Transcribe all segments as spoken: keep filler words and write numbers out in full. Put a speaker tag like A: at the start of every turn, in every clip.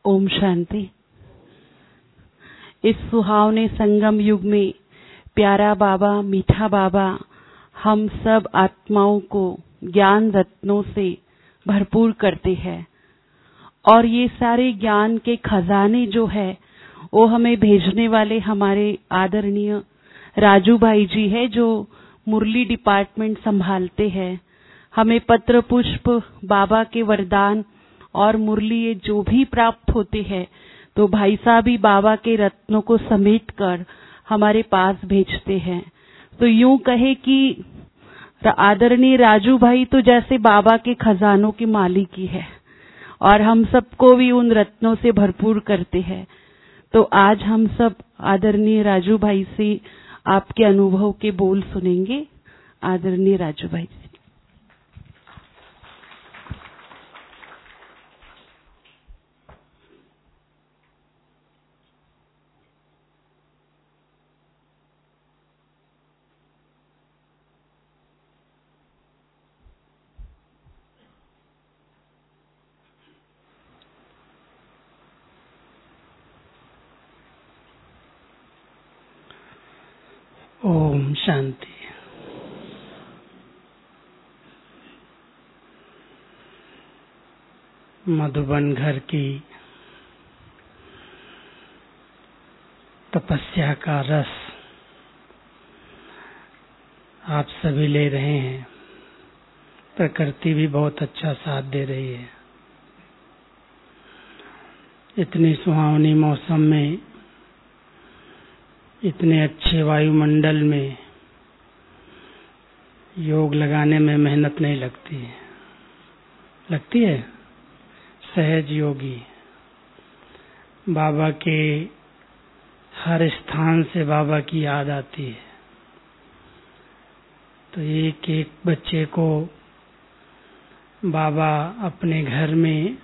A: ओम शांति। इस सुहावने संगम युग में प्यारा बाबा, मीठा बाबा हम सब आत्माओं को ज्ञान रत्नों से भरपूर करते हैं और ये सारे ज्ञान के खजाने जो है वो हमें भेजने वाले हमारे आदरणीय राजू भाई जी है, जो मुरली डिपार्टमेंट संभालते हैं। हमें पत्र पुष्प, बाबा के वरदान और मुरली ये जो भी प्राप्त होते हैं तो भाई साहब ही बाबा के रत्नों को समेट कर हमारे पास भेजते हैं। तो यूं कहे कि आदरणीय राजू भाई तो जैसे बाबा के खजानों के मालिक ही है और हम सबको भी उन रत्नों से भरपूर करते हैं। तो आज हम सब आदरणीय राजू भाई से आपके अनुभव के बोल सुनेंगे। आदरणीय राजू भाई जी।
B: ओम शांति। मधुबन घर की तपस्या का रस आप सभी ले रहे हैं। प्रकृति भी बहुत अच्छा साथ दे रही है। इतनी सुहावनी मौसम में, इतने अच्छे वायुमंडल में योग लगाने में मेहनत नहीं लगती है। लगती है सहज योगी। बाबा के हर स्थान से बाबा की याद आती है। तो एक एक बच्चे को बाबा अपने घर में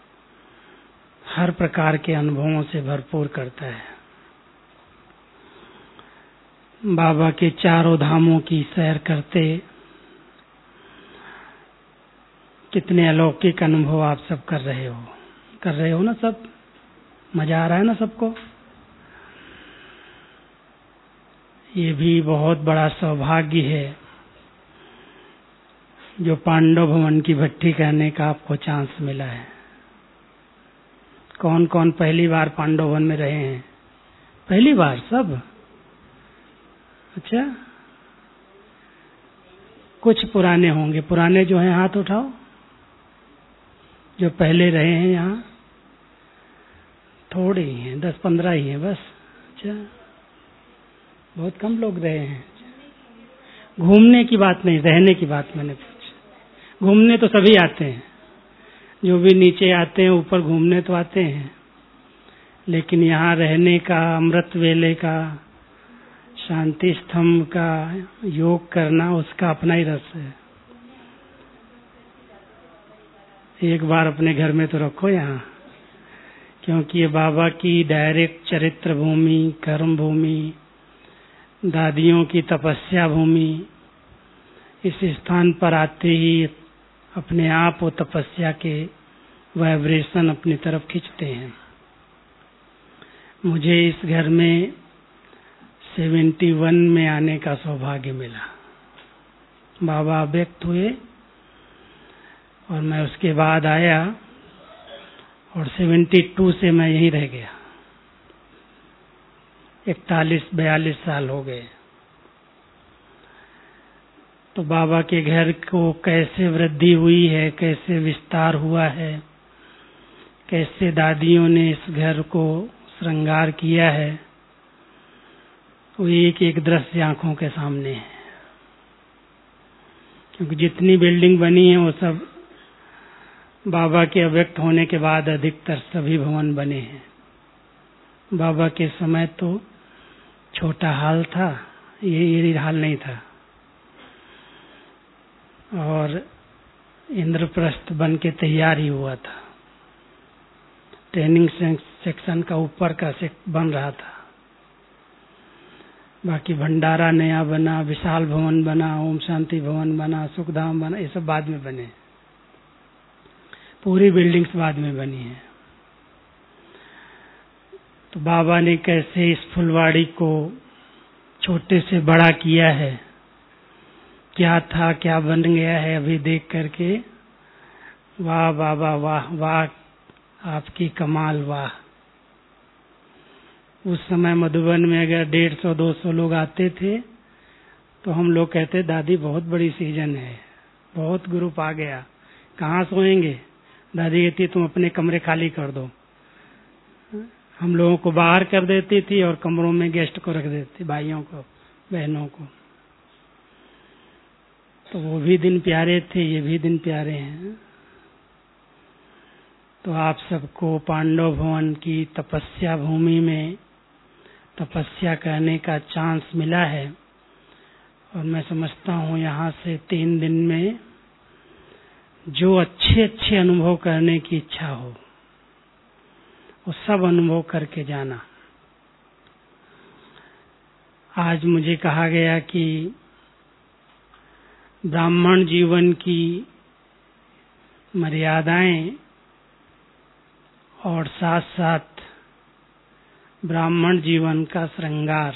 B: हर प्रकार के अनुभवों से भरपूर करता है। बाबा के चारों धामों की सैर करते कितने अलौकिक अनुभव आप सब कर रहे हो कर रहे हो ना सब? मजा आ रहा है ना सबको? ये भी बहुत बड़ा सौभाग्य है जो पांडव भवन की भट्टी कहने का आपको चांस मिला है। कौन कौन पहली बार पांडव भवन में रहे हैं? पहली बार सब? अच्छा, कुछ पुराने होंगे। पुराने जो हैं हाथ उठाओ, जो पहले रहे हैं यहाँ। थोड़े ही हैं, दस पंद्रह ही हैं बस। अच्छा, बहुत कम लोग रहे हैं। घूमने की बात नहीं, रहने की बात मैंने पूछी। घूमने तो सभी आते हैं, जो भी नीचे आते हैं ऊपर घूमने तो आते हैं, लेकिन यहाँ रहने का, अमृत वेले का, शांति स्तंभ का योग करना, उसका अपना ही रस है। एक बार अपने घर में तो रखो यहाँ, क्योंकि ये बाबा की डायरेक्ट चरित्र भूमि, कर्म भूमि, दादियों की तपस्या भूमि। इस स्थान पर आते ही अपने आप वो तपस्या के वाइब्रेशन अपनी तरफ खींचते हैं। मुझे इस घर में इकहत्तर में आने का सौभाग्य मिला। बाबा व्यक्त हुए और मैं उसके बाद आया और बहत्तर से मैं यहीं रह गया। इकतालीस बयालीस साल हो गए। तो बाबा के घर को कैसे वृद्धि हुई है, कैसे विस्तार हुआ है, कैसे दादियों ने इस घर को श्रृंगार किया है, वो एक एक दृश्य आंखों के सामने है। क्योंकि जितनी बिल्डिंग बनी है वो सब बाबा के अव्यक्त होने के बाद अधिकतर सभी भवन बने हैं। बाबा के समय तो छोटा हाल था, ये ये हाल नहीं था। और इंद्रप्रस्थ बन के तैयार ही हुआ था। ट्रेनिंग सेक्शन का ऊपर का बन रहा था। बाकी भंडारा नया बना, विशाल भवन बना, ओम शांति भवन बना, सुखधाम बना, ये सब बाद में बने। पूरी बिल्डिंग्स बाद में बनी है। तो बाबा ने कैसे इस फुलवाड़ी को छोटे से बड़ा किया है, क्या था क्या बन गया है, अभी देख करके वाह बाबा वाह वाह, आपकी कमाल वाह। उस समय मधुबन में अगर डेढ़ सौ दो सौ लोग आते थे तो हम लोग कहते दादी बहुत बड़ी सीजन है, बहुत ग्रुप आ गया, कहाँ सोएंगे। दादी कहती तुम अपने कमरे खाली कर दो। हम लोगों को बाहर कर देती थी और कमरों में गेस्ट को रख देती, भाइयों को बहनों को। तो वो भी दिन प्यारे थे, ये भी दिन प्यारे हैं। तो आप सबको पांडव भवन की तपस्या भूमि में तपस्या करने का चांस मिला है और मैं समझता हूँ यहाँ से तीन दिन में जो अच्छे अच्छे अनुभव करने की इच्छा हो वो सब अनुभव करके जाना। आज मुझे कहा गया कि ब्राह्मण जीवन की मर्यादाएं और साथ साथ ब्राह्मण जीवन का श्रृंगार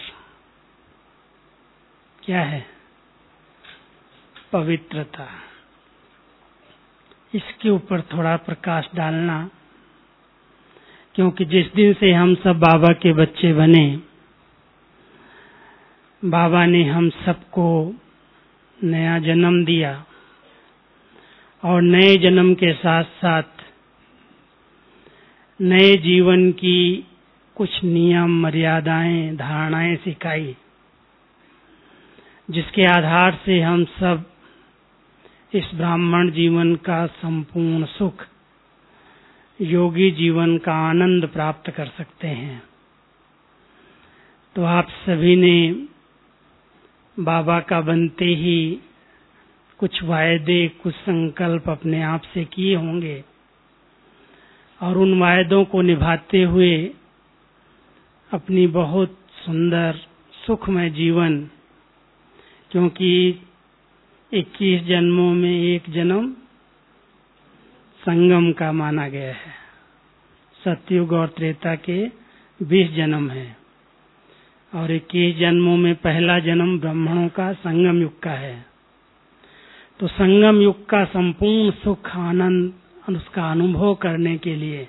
B: क्या है, पवित्रता। इसके ऊपर थोड़ा प्रकाश डालना, क्योंकि जिस दिन से हम सब बाबा के बच्चे बने, बाबा ने हम सबको नया जन्म दिया और नए जन्म के साथ साथ नए जीवन की कुछ नियम मर्यादाएं धारणाएं सिखाई, जिसके आधार से हम सब इस ब्राह्मण जीवन का संपूर्ण सुख, योगी जीवन का आनंद प्राप्त कर सकते हैं। तो आप सभी ने बाबा का बनते ही कुछ वायदे, कुछ संकल्प अपने आप से किए होंगे और उन वायदों को निभाते हुए अपनी बहुत सुंदर सुखमय जीवन, क्योंकि इक्कीस जन्मों में एक जन्म संगम का माना गया है, सतयुग और त्रेता के बीस जन्म है और इक्कीस जन्मों में पहला जन्म ब्राह्मणों का संगम युग का है। तो संगम युग का संपूर्ण सुख आनंद उसका अनुभव करने के लिए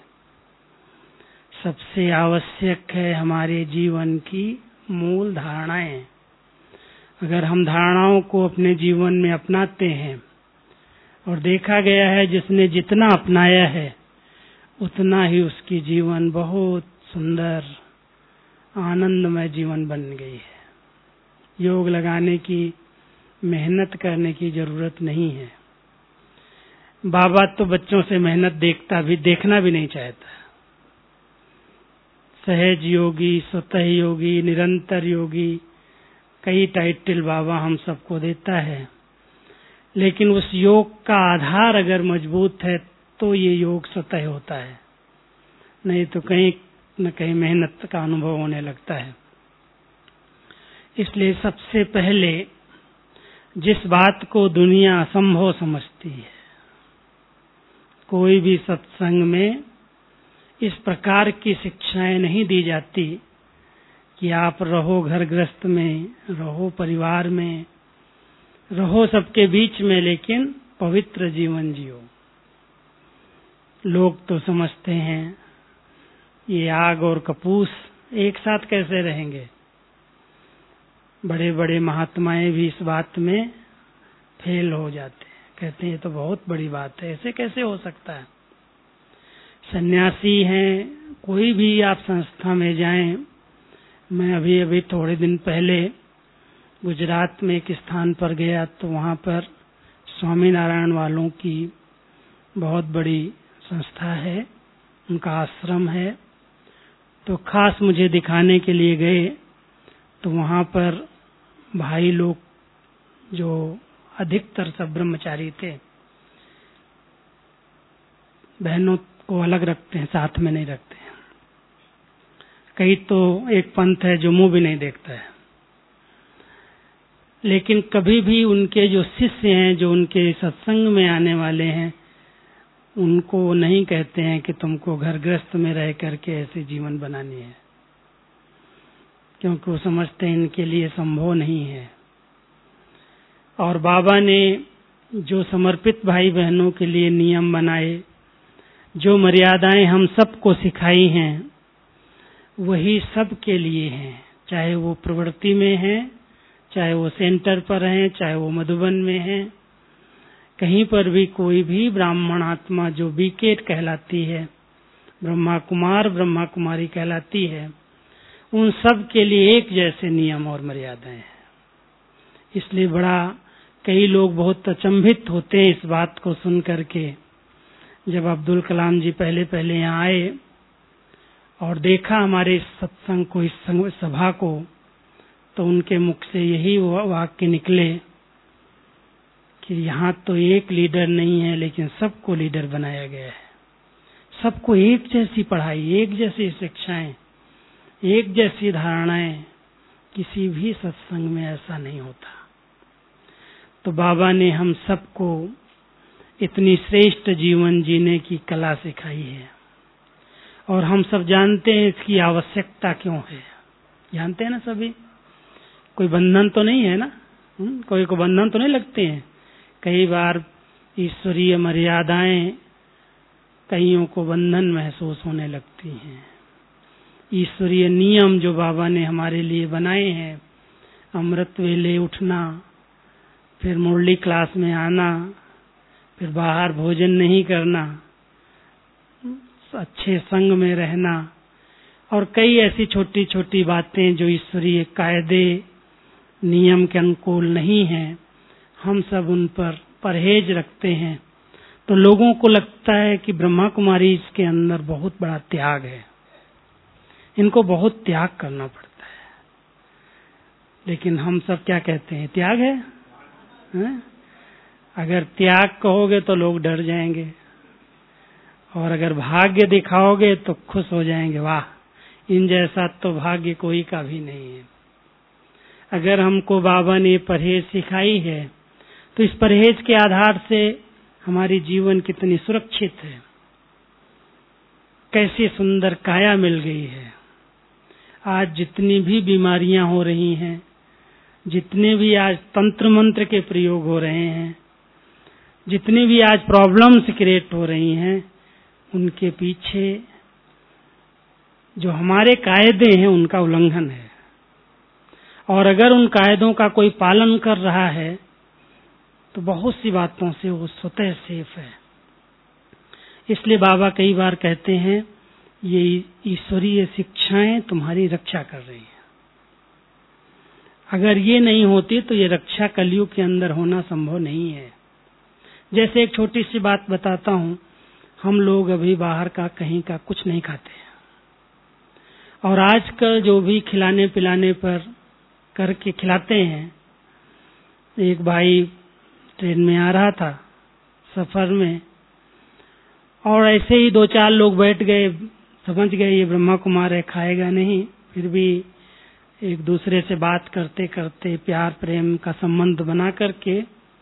B: सबसे आवश्यक है हमारे जीवन की मूल धारणाएं। अगर हम धारणाओं को अपने जीवन में अपनाते हैं, और देखा गया है जिसने जितना अपनाया है उतना ही उसकी जीवन बहुत सुंदर आनंदमय जीवन बन गई है। योग लगाने की, मेहनत करने की जरूरत नहीं है। बाबा तो बच्चों से मेहनत देखता भी देखना भी नहीं चाहता। सहज योगी, स्वतः योगी, निरंतर योगी, कई टाइटल बाबा हम सबको देता है, लेकिन उस योग का आधार अगर मजबूत है तो ये योग स्वतः होता है, नहीं तो कहीं न कहीं मेहनत का अनुभव होने लगता है। इसलिए सबसे पहले जिस बात को दुनिया असंभव समझती है, कोई भी सत्संग में इस प्रकार की शिक्षाएं नहीं दी जाती कि आप रहो घर गृहस्थ में, रहो परिवार में, रहो सबके बीच में, लेकिन पवित्र जीवन जियो। लोग तो समझते हैं ये आग और कपूस एक साथ कैसे रहेंगे। बड़े बड़े महात्माएं भी इस बात में फेल हो जाते हैं, कहते हैं ये तो बहुत बड़ी बात है, ऐसे कैसे हो सकता है। सन्यासी हैं, कोई भी आप संस्था में जाएं, मैं अभी अभी थोड़े दिन पहले गुजरात में एक स्थान पर गया तो वहाँ पर स्वामी नारायण वालों की बहुत बड़ी संस्था है, उनका आश्रम है। तो खास मुझे दिखाने के लिए गए तो वहाँ पर भाई लोग जो अधिकतर सब ब्रह्मचारी थे, बहनों को अलग रखते हैं, साथ में नहीं रखते हैं। कई तो एक पंथ है जो मुंह भी नहीं देखता है, लेकिन कभी भी उनके जो शिष्य हैं, जो उनके सत्संग में आने वाले हैं, उनको नहीं कहते हैं कि तुमको घर गृहस्थ में रह करके ऐसे जीवन बनानी है। क्योंकि वो समझते हैं इनके लिए संभव नहीं है। और बाबा ने जो समर्पित भाई बहनों के लिए नियम बनाए, जो मर्यादाएं हम सबको सिखाई हैं, वही सब के लिए हैं, चाहे वो प्रवृत्ति में है, चाहे वो सेंटर पर हैं, चाहे वो मधुबन में हैं। कहीं पर भी कोई भी ब्राह्मण आत्मा जो बीकेट कहलाती है, ब्रह्मा कुमार ब्रह्मा कुमारी कहलाती है, उन सब के लिए एक जैसे नियम और मर्यादाएं हैं। इसलिए बड़ा कई लोग बहुत अचंभित होते हैं इस बात को सुन करके। जब अब्दुल कलाम जी पहले पहले यहाँ आए और देखा हमारे इस सत्संग को, इस सभा को, तो उनके मुख से यही वाक्य निकले कि यहाँ तो एक लीडर नहीं है, लेकिन सबको लीडर बनाया गया है। सबको एक जैसी पढ़ाई, एक जैसी शिक्षाएं, एक जैसी धारणाएं, किसी भी सत्संग में ऐसा नहीं होता। तो बाबा ने हम सबको इतनी श्रेष्ठ जीवन जीने की कला सिखाई है, और हम सब जानते हैं इसकी आवश्यकता क्यों है। जानते हैं ना सभी? कोई बंधन तो नहीं है ना, हुँ? कोई को बंधन तो नहीं लगते हैं। कई बार ईश्वरीय मर्यादाएं कईयों को बंधन महसूस होने लगती हैं। ईश्वरीय नियम जो बाबा ने हमारे लिए बनाए हैं, अमृत वेले उठना, फिर मुरली क्लास में आना, फिर बाहर भोजन नहीं करना, अच्छे संग में रहना, और कई ऐसी छोटी छोटी बातें जो ईश्वरीय कायदे नियम के अनुकूल नहीं हैं, हम सब उन पर परहेज रखते हैं। तो लोगों को लगता है कि ब्रह्मा कुमारी इसके अंदर बहुत बड़ा त्याग है, इनको बहुत त्याग करना पड़ता है। लेकिन हम सब क्या कहते हैं? त्याग है, है? अगर त्याग कहोगे तो लोग डर जाएंगे, और अगर भाग्य दिखाओगे तो खुश हो जाएंगे, वाह इन जैसा तो भाग्य कोई का भी नहीं है। अगर हमको बाबा ने परहेज सिखाई है, तो इस परहेज के आधार से हमारी जीवन कितनी सुरक्षित है, कैसी सुंदर काया मिल गई है। आज जितनी भी बीमारियां हो रही हैं, जितने भी आज तंत्र मंत्र के प्रयोग हो रहे हैं, जितनी भी आज प्रॉब्लम्स क्रिएट हो रही हैं, उनके पीछे जो हमारे कायदे हैं उनका उल्लंघन है। और अगर उन कायदों का कोई पालन कर रहा है तो बहुत सी बातों से वो स्वतः सेफ है। इसलिए बाबा कई बार कहते हैं ये ईश्वरीय शिक्षाएं तुम्हारी रक्षा कर रही हैं। अगर ये नहीं होती तो ये रक्षा कलयुग के अंदर होना संभव नहीं है। जैसे एक छोटी सी बात बताता हूँ, हम लोग अभी बाहर का कहीं का कुछ नहीं खाते हैं, और आजकल जो भी खिलाने पिलाने पर करके खिलाते हैं। एक भाई ट्रेन में आ रहा था सफर में, और ऐसे ही दो चार लोग बैठ गए, समझ गए ये ब्रह्मा कुमार है, खाएगा नहीं। फिर भी एक दूसरे से बात करते करते प्यार प्रेम का संबंध बना करके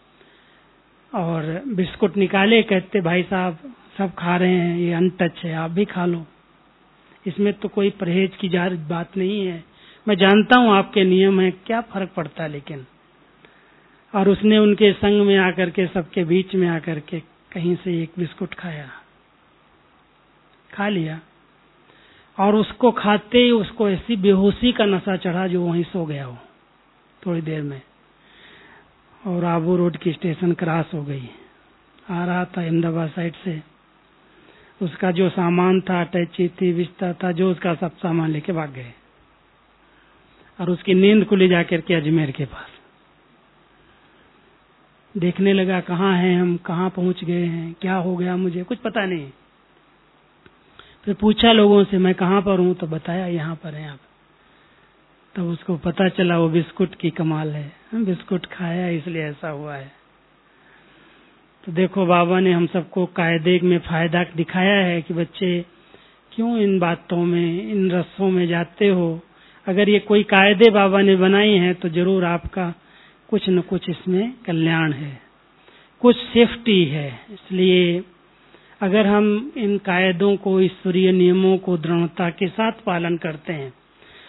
B: और बिस्कुट निकाले, कहते भाई साहब सब खा रहे हैं, ये अनटच है, आप भी खा लो, इसमें तो कोई परहेज की जार बात नहीं है। मैं जानता हूँ आपके नियम है, क्या फर्क पड़ता है लेकिन। और उसने उनके संग में आकर के, सबके बीच में आकर के कहीं से एक बिस्कुट खाया, खा लिया, और उसको खाते ही उसको ऐसी बेहोशी का नशा चढ़ा जो वहीं सो गया हो थोड़ी देर में। और आबू रोड की स्टेशन क्रॉस हो गई, आ रहा था अहमदाबाद साइड से, उसका जो सामान था, टैची थी, बिस्तर था, जो उसका सब सामान लेके भाग गए, और उसकी नींद खुली जाकर के अजमेर के पास। देखने लगा कहाँ हैं हम, कहाँ पहुंच गए हैं, क्या हो गया, मुझे कुछ पता नहीं। फिर पूछा लोगों से मैं कहाँ पर हूँ, तो बताया यहाँ पर हैं आप। तब उसको पता चला वो बिस्कुट की कमाल है, बिस्कुट खाया इसलिए ऐसा हुआ है। तो देखो बाबा ने हम सबको कायदे में फायदा दिखाया है कि बच्चे क्यों इन बातों में, इन रस्सों में जाते हो। अगर ये कोई कायदे बाबा ने बनाई हैं तो जरूर आपका कुछ न कुछ इसमें कल्याण है, कुछ सेफ्टी है। इसलिए अगर हम इन कायदों को, ईश्वरीय नियमों को दृढ़ता के साथ पालन करते हैं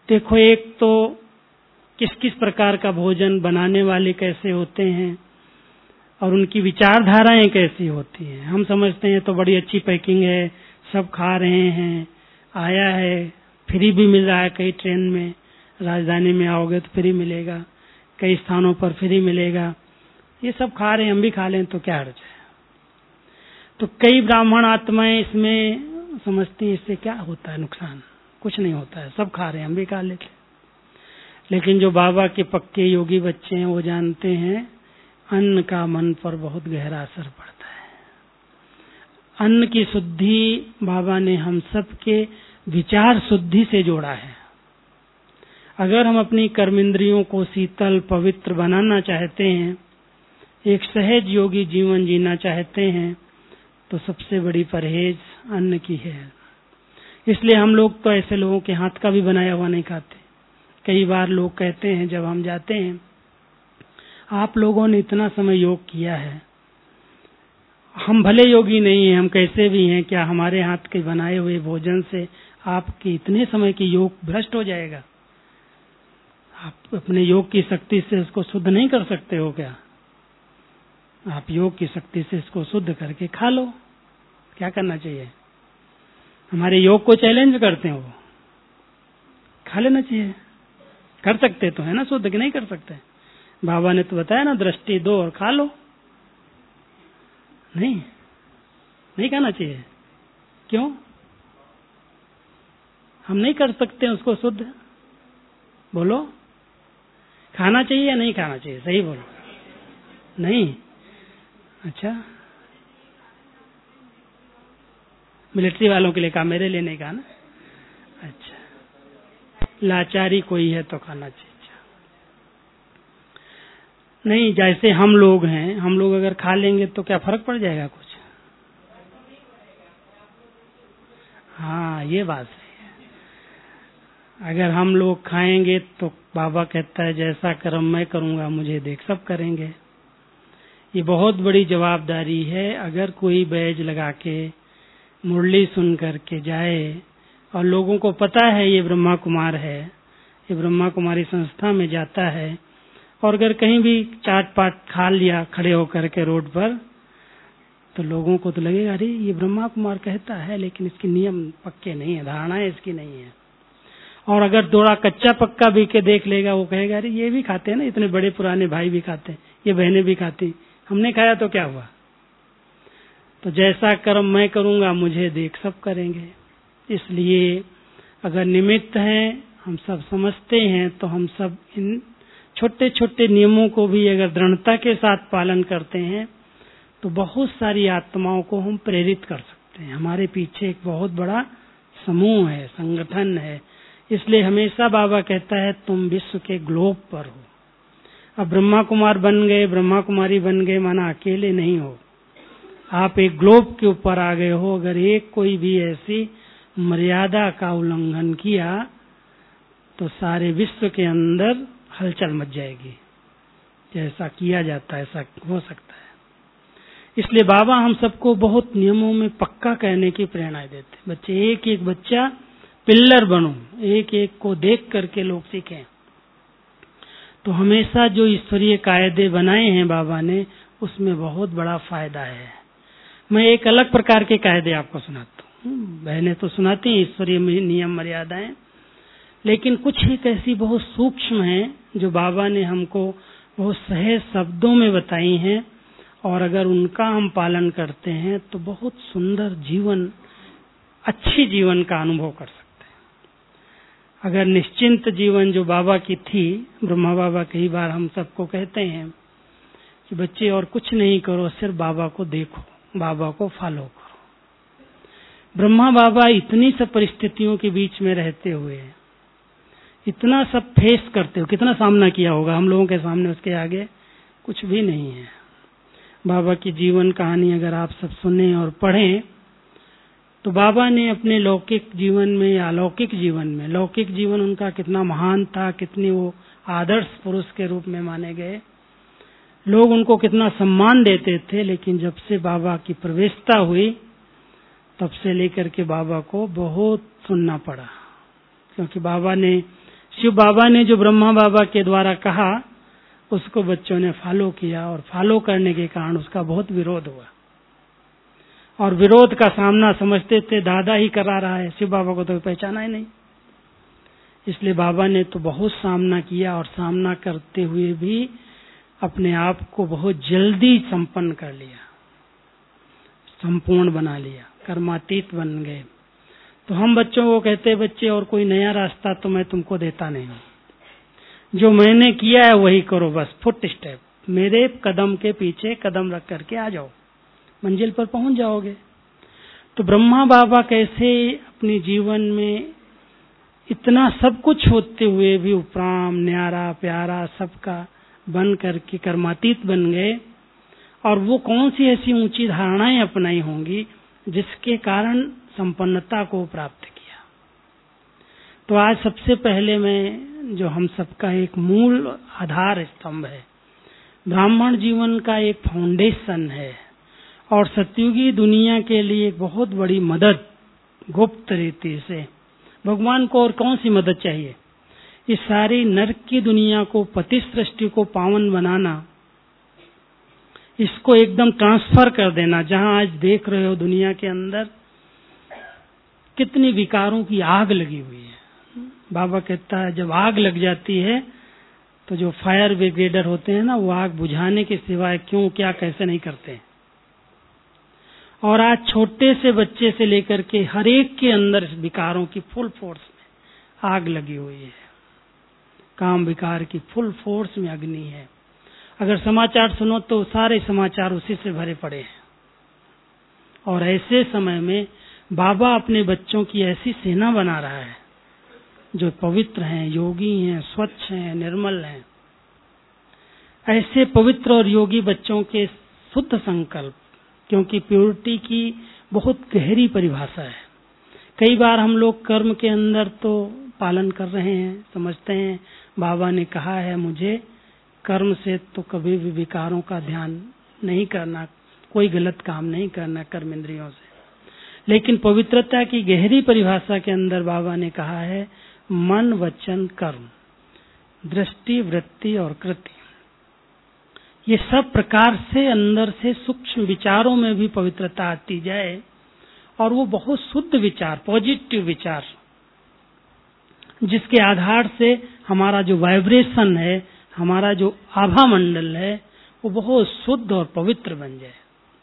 B: देखो, एक तो किस किस प्रकार का भोजन बनाने वाले कैसे होते हैं और उनकी विचारधाराएं कैसी होती हैं। हम समझते हैं तो बड़ी अच्छी पैकिंग है, सब खा रहे हैं, आया है, फ्री भी मिल रहा है। कई ट्रेन में, राजधानी में आओगे तो फ्री मिलेगा, कई स्थानों पर फ्री मिलेगा, ये सब खा रहे हैं, हम भी खा लें तो क्या हर्ज है। तो कई ब्राह्मण आत्माएं इसमें समझती हैं इससे क्या होता है नुकसान, कुछ नहीं होता है, सब खा रहे हैं, हम भी खा लेते हैं। लेकिन जो बाबा के पक्के योगी बच्चे हैं वो जानते हैं अन्न का मन पर बहुत गहरा असर पड़ता है। अन्न की शुद्धि बाबा ने हम सब के विचार शुद्धि से जोड़ा है। अगर हम अपनी कर्मेंद्रियों को शीतल पवित्र बनाना चाहते हैं, एक सहज योगी जीवन जीना चाहते हैं, तो सबसे बड़ी परहेज अन्न की है। इसलिए हम लोग तो ऐसे लोगों के हाथ का भी बनाया हुआ नहीं खाते। कई बार लोग कहते हैं जब हम जाते हैं, आप लोगों ने इतना समय योग किया है, हम भले योगी नहीं हैं, हम कैसे भी हैं, क्या हमारे हाथ के बनाए हुए भोजन से आपके इतने समय की योग भ्रष्ट हो जाएगा? आप अपने योग की शक्ति से उसको शुद्ध नहीं कर सकते हो क्या? आप योग की शक्ति से इसको शुद्ध करके खा लो। क्या करना चाहिए? हमारे योग को चैलेंज करते हो, खा लेना चाहिए। कर सकते तो है ना शुद्ध, कि नहीं कर सकते? बाबा ने तो बताया ना, दृष्टि दो और खा लो। नहीं, नहीं खाना चाहिए। क्यों? हम नहीं कर सकते उसको शुद्ध? बोलो, खाना चाहिए या नहीं खाना चाहिए? सही बोलो। नहीं? अच्छा, मिलिट्री वालों के लिए कहा, मेरे लिए नहीं कहा ना। अच्छा, लाचारी कोई है तो खाना चाहिए। नहीं, जैसे हम लोग हैं, हम लोग अगर खा लेंगे तो क्या फर्क पड़ जाएगा कुछ? हाँ, ये बात सही है। अगर हम लोग खाएंगे तो बाबा कहता है जैसा कर्म मैं करूंगा मुझे देख सब करेंगे। ये बहुत बड़ी जवाबदारी है। अगर कोई बैज लगा के मुरली सुन करके जाए और लोगों को पता है ये ब्रह्मा कुमार है, ये ब्रह्मा कुमारी संस्था में जाता है, और अगर कहीं भी चाट पाट खा लिया खड़े होकर के रोड पर, तो लोगों को तो लगेगा अरे ये ब्रह्मा कुमार कहता है, लेकिन इसके नियम पक्के नहीं है, धारणाएं इसकी नहीं है। और अगर थोड़ा कच्चा पक्का भी के देख लेगा, वो कहेगा अरे ये भी खाते हैं ना, इतने बड़े पुराने भाई भी खाते हैं, ये बहनें भी खाती, हमने खाया तो क्या हुआ? तो जैसा कर्म मैं करूंगा मुझे देख सब करेंगे। इसलिए अगर निमित्त हैं, हम सब समझते हैं, तो हम सब इन छोटे छोटे नियमों को भी अगर दृढ़ता के साथ पालन करते हैं तो बहुत सारी आत्माओं को हम प्रेरित कर सकते हैं। हमारे पीछे एक बहुत बड़ा समूह है, संगठन है। इसलिए हमेशा बाबा कहता है तुम विश्व के ग्लोब पर हो। अब ब्रह्मा कुमार बन गए, ब्रह्मा कुमारी बन गए माना अकेले नहीं हो, आप एक ग्लोब के ऊपर आ गए हो। अगर एक कोई भी ऐसी मर्यादा का उल्लंघन किया तो सारे विश्व के अंदर हलचल मच जाएगी। जैसा किया जाता है ऐसा हो सकता है। इसलिए बाबा हम सबको बहुत नियमों में पक्का कहने की प्रेरणा देते। बच्चे एक एक बच्चा पिल्लर बनो, एक एक को देख करके लोग सीखें। तो हमेशा जो ईश्वरीय कायदे बनाए हैं बाबा ने, उसमें बहुत बड़ा फायदा है। मैं एक अलग प्रकार के कायदे आपको सुनाता हूँ। बहनें तो सुनाती हैं ईश्वरीय नियम मर्यादाएं, लेकिन कुछ एक ऐसी बहुत सूक्ष्म हैं जो बाबा ने हमको बहुत सहज शब्दों में बताई हैं, और अगर उनका हम पालन करते हैं तो बहुत सुंदर जीवन, अच्छी जीवन का अनुभव कर सकते हैं। अगर निश्चिंत जीवन जो बाबा की थी, ब्रह्मा बाबा कई बार हम सबको कहते हैं कि बच्चे और कुछ नहीं करो, सिर्फ बाबा को देखो, बाबा को फॉलो करो। ब्रह्मा बाबा इतनी सब परिस्थितियों के बीच में रहते हुए इतना सब फेस करते हो, कितना सामना किया होगा। हम लोगों के सामने उसके आगे कुछ भी नहीं है। बाबा की जीवन कहानी अगर आप सब सुने और पढ़ें तो बाबा ने अपने लौकिक जीवन में या अलौकिक जीवन में, लौकिक जीवन उनका कितना महान था, कितनी वो आदर्श पुरुष के रूप में माने गए, लोग उनको कितना सम्मान देते थे। लेकिन जब से बाबा की प्रवेशता हुई तब से लेकर के बाबा को बहुत सुनना पड़ा, क्योंकि बाबा ने शिव बाबा ने जो ब्रह्मा बाबा के द्वारा कहा उसको बच्चों ने फॉलो किया और फॉलो करने के कारण उसका बहुत विरोध हुआ और विरोध का सामना समझते थे दादा ही करा रहा है, शिव बाबा को तो पहचाना ही नहीं। इसलिए बाबा ने तो बहुत सामना किया और सामना करते हुए भी अपने आप को बहुत जल्दी संपन्न कर लिया, संपूर्ण बना लिया, कर्मातीत बन गए। तो हम बच्चों को कहते बच्चे और कोई नया रास्ता तो मैं तुमको देता नहीं हूँ, जो मैंने किया है वही करो, बस फुट स्टेप, मेरे कदम के पीछे कदम रख करके आ जाओ, मंजिल पर पहुंच जाओगे। तो ब्रह्मा बाबा कैसे अपने जीवन में इतना सब कुछ होते हुए भी उपराम न्यारा प्यारा सबका बन करके कर्मातीत बन गए, और वो कौन सी ऐसी ऊंची धारणाएं अपनाई होंगी जिसके कारण संपन्नता को प्राप्त किया। तो आज सबसे पहले मैं जो हम सबका एक मूल आधार स्तंभ है, ब्राह्मण जीवन का एक फाउंडेशन है और सतयुगी दुनिया के लिए एक बहुत बड़ी मदद गुप्त रीति से। भगवान को और कौन सी मदद चाहिए? इस सारी नरक की दुनिया को, पति सृष्टि को पावन बनाना, इसको एकदम ट्रांसफर कर देना। जहां आज देख रहे हो दुनिया के अंदर कितनी विकारों की आग लगी हुई है। बाबा कहता है जब आग लग जाती है तो जो फायर ब्रिगेडर होते हैं ना, वो आग बुझाने के सिवाय क्यों क्या कैसे नहीं करते। और आज छोटे से बच्चे से लेकर के हर एक के अंदर इस विकारों की फुल फोर्स में आग लगी हुई है, काम विकार की फुल फोर्स में अग्नि है। अगर समाचार सुनो तो सारे समाचार उसी से भरे पड़े हैं। और ऐसे समय में बाबा अपने बच्चों की ऐसी सेना बना रहा है जो पवित्र हैं, योगी हैं, स्वच्छ हैं, निर्मल हैं। ऐसे पवित्र और योगी बच्चों के शुद्ध संकल्प, क्योंकि प्योरिटी की बहुत गहरी परिभाषा है। कई बार हम लोग कर्म के अंदर तो पालन कर रहे हैं, समझते हैं बाबा ने कहा है मुझे कर्म से तो कभी भी विकारों का ध्यान नहीं करना, कोई गलत काम नहीं करना कर्म इंद्रियों से। लेकिन पवित्रता की गहरी परिभाषा के अंदर बाबा ने कहा है मन वचन कर्म, दृष्टि वृत्ति और कृति, ये सब प्रकार से अंदर से सूक्ष्म विचारों में भी पवित्रता आती जाए और वो बहुत शुद्ध विचार, पॉजिटिव विचार, जिसके आधार से हमारा जो वाइब्रेशन है, हमारा जो आभा मंडल है, वो बहुत शुद्ध और पवित्र बन जाए।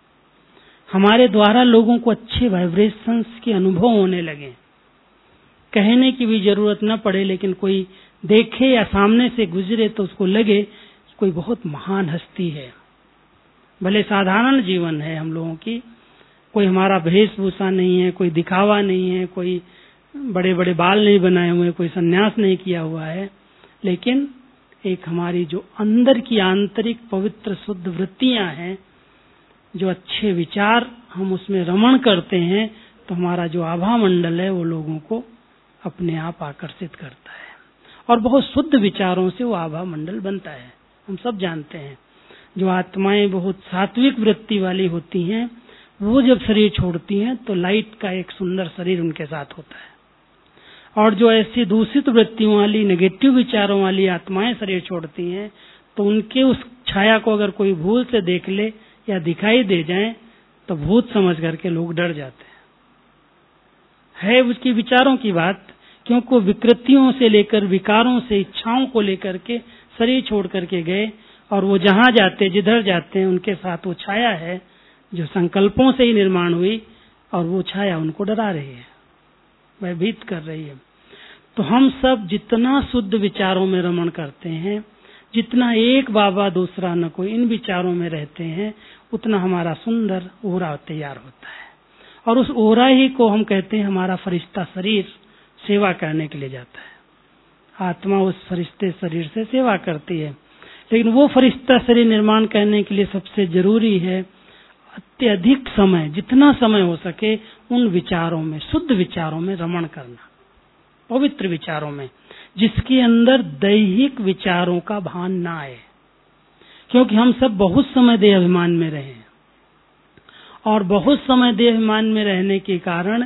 B: हमारे द्वारा लोगों को अच्छे वाइब्रेशंस के अनुभव होने लगे, कहने की भी जरूरत न पड़े, लेकिन कोई देखे या सामने से गुजरे तो उसको लगे कोई बहुत महान हस्ती है। भले साधारण जीवन है हम लोगों की, कोई हमारा वेशभूषा नहीं है, कोई दिखावा नहीं है, कोई बड़े बड़े बाल नहीं बनाए हुए, कोई सन्यास नहीं किया हुआ है, लेकिन एक हमारी जो अंदर की आंतरिक पवित्र शुद्ध वृत्तियां हैं, जो अच्छे विचार हम उसमें रमण करते हैं, तो हमारा जो आभा मंडल है वो लोगों को अपने आप आकर्षित करता है और बहुत शुद्ध विचारों से वो आभा मंडल बनता है। हम सब जानते हैं जो आत्माएं बहुत सात्विक वृत्ति वाली होती हैं, वो जब शरीर छोड़ती हैं तो लाइट का एक सुंदर शरीर उनके साथ होता है, और जो ऐसी दूषित वृत्तियों वाली, नेगेटिव विचारों वाली आत्माएं शरीर छोड़ती हैं तो उनके उस छाया को अगर कोई भूल से देख ले या दिखाई दे जाए तो भूत समझ करके लोग डर जाते हैं। है उसकी विचारों की बात, क्योंकि वो विकृतियों से लेकर विकारों से, इच्छाओं को लेकर के शरीर छोड़ करके गए, और वो जहां जाते, जिधर जाते हैं, उनके साथ वो छाया है जो संकल्पों से ही निर्माण हुई, और वो छाया उनको डरा रही है, भयभीत कर रही है। तो हम सब जितना शुद्ध विचारों में रमण करते हैं, जितना एक बाबा दूसरा न कोई इन विचारों में रहते हैं, उतना हमारा सुंदर ओरा तैयार होता है। और उस ओरा ही को हम कहते हैं हमारा फरिश्ता शरीर सेवा करने के लिए जाता है। आत्मा उस फरिश्ते शरीर से सेवा करती है, लेकिन वो फरिश्ता शरीर निर्माण करने के लिए सबसे जरूरी है अत्यधिक समय, जितना समय हो सके उन विचारों में, शुद्ध विचारों में रमण करना, पवित्र विचारों में, जिसके अंदर दैहिक विचारों का भान ना आए। क्योंकि हम सब बहुत समय देह अभिमान में रहे, और बहुत समय देह अभिमान में रहने के कारण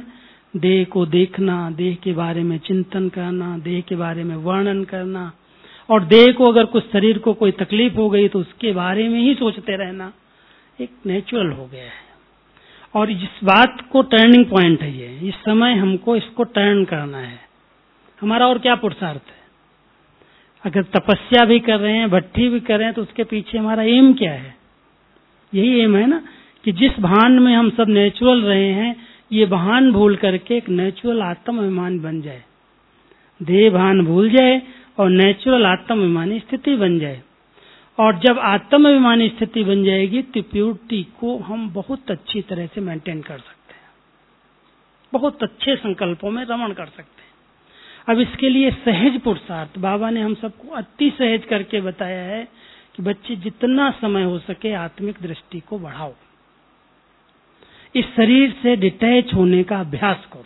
B: देह को देखना, देह के बारे में चिंतन करना, देह के बारे में वर्णन करना, और देह को अगर कुछ शरीर को कोई तकलीफ हो गई तो उसके बारे में ही सोचते रहना एक नेचुरल हो गया है। और इस बात को टर्निंग पॉइंट है ये, इस समय हमको इसको टर्न करना है। हमारा और क्या पुरुषार्थ है? अगर तपस्या भी कर रहे हैं, भट्टी भी कर रहे हैं, तो उसके पीछे हमारा एम क्या है? यही एम है ना कि जिस भान में हम सब नेचुरल रहे हैं, ये भान भूल करके एक नेचुरल आत्म अभिमान बन जाए, देह भान भूल जाए और नेचुरल आत्म अभिमानी स्थिति बन जाए। और जब आत्म अभिमानी स्थिति बन जाएगी तो प्योरिटी को हम बहुत अच्छी तरह से मेंटेन कर सकते हैं, बहुत अच्छे संकल्पों में रमण कर सकते हैं। अब इसके लिए सहज पुरुषार्थ बाबा ने हम सबको अति सहज करके बताया है कि बच्चे जितना समय हो सके आत्मिक दृष्टि को बढ़ाओ, इस शरीर से डिटैच होने का अभ्यास करो।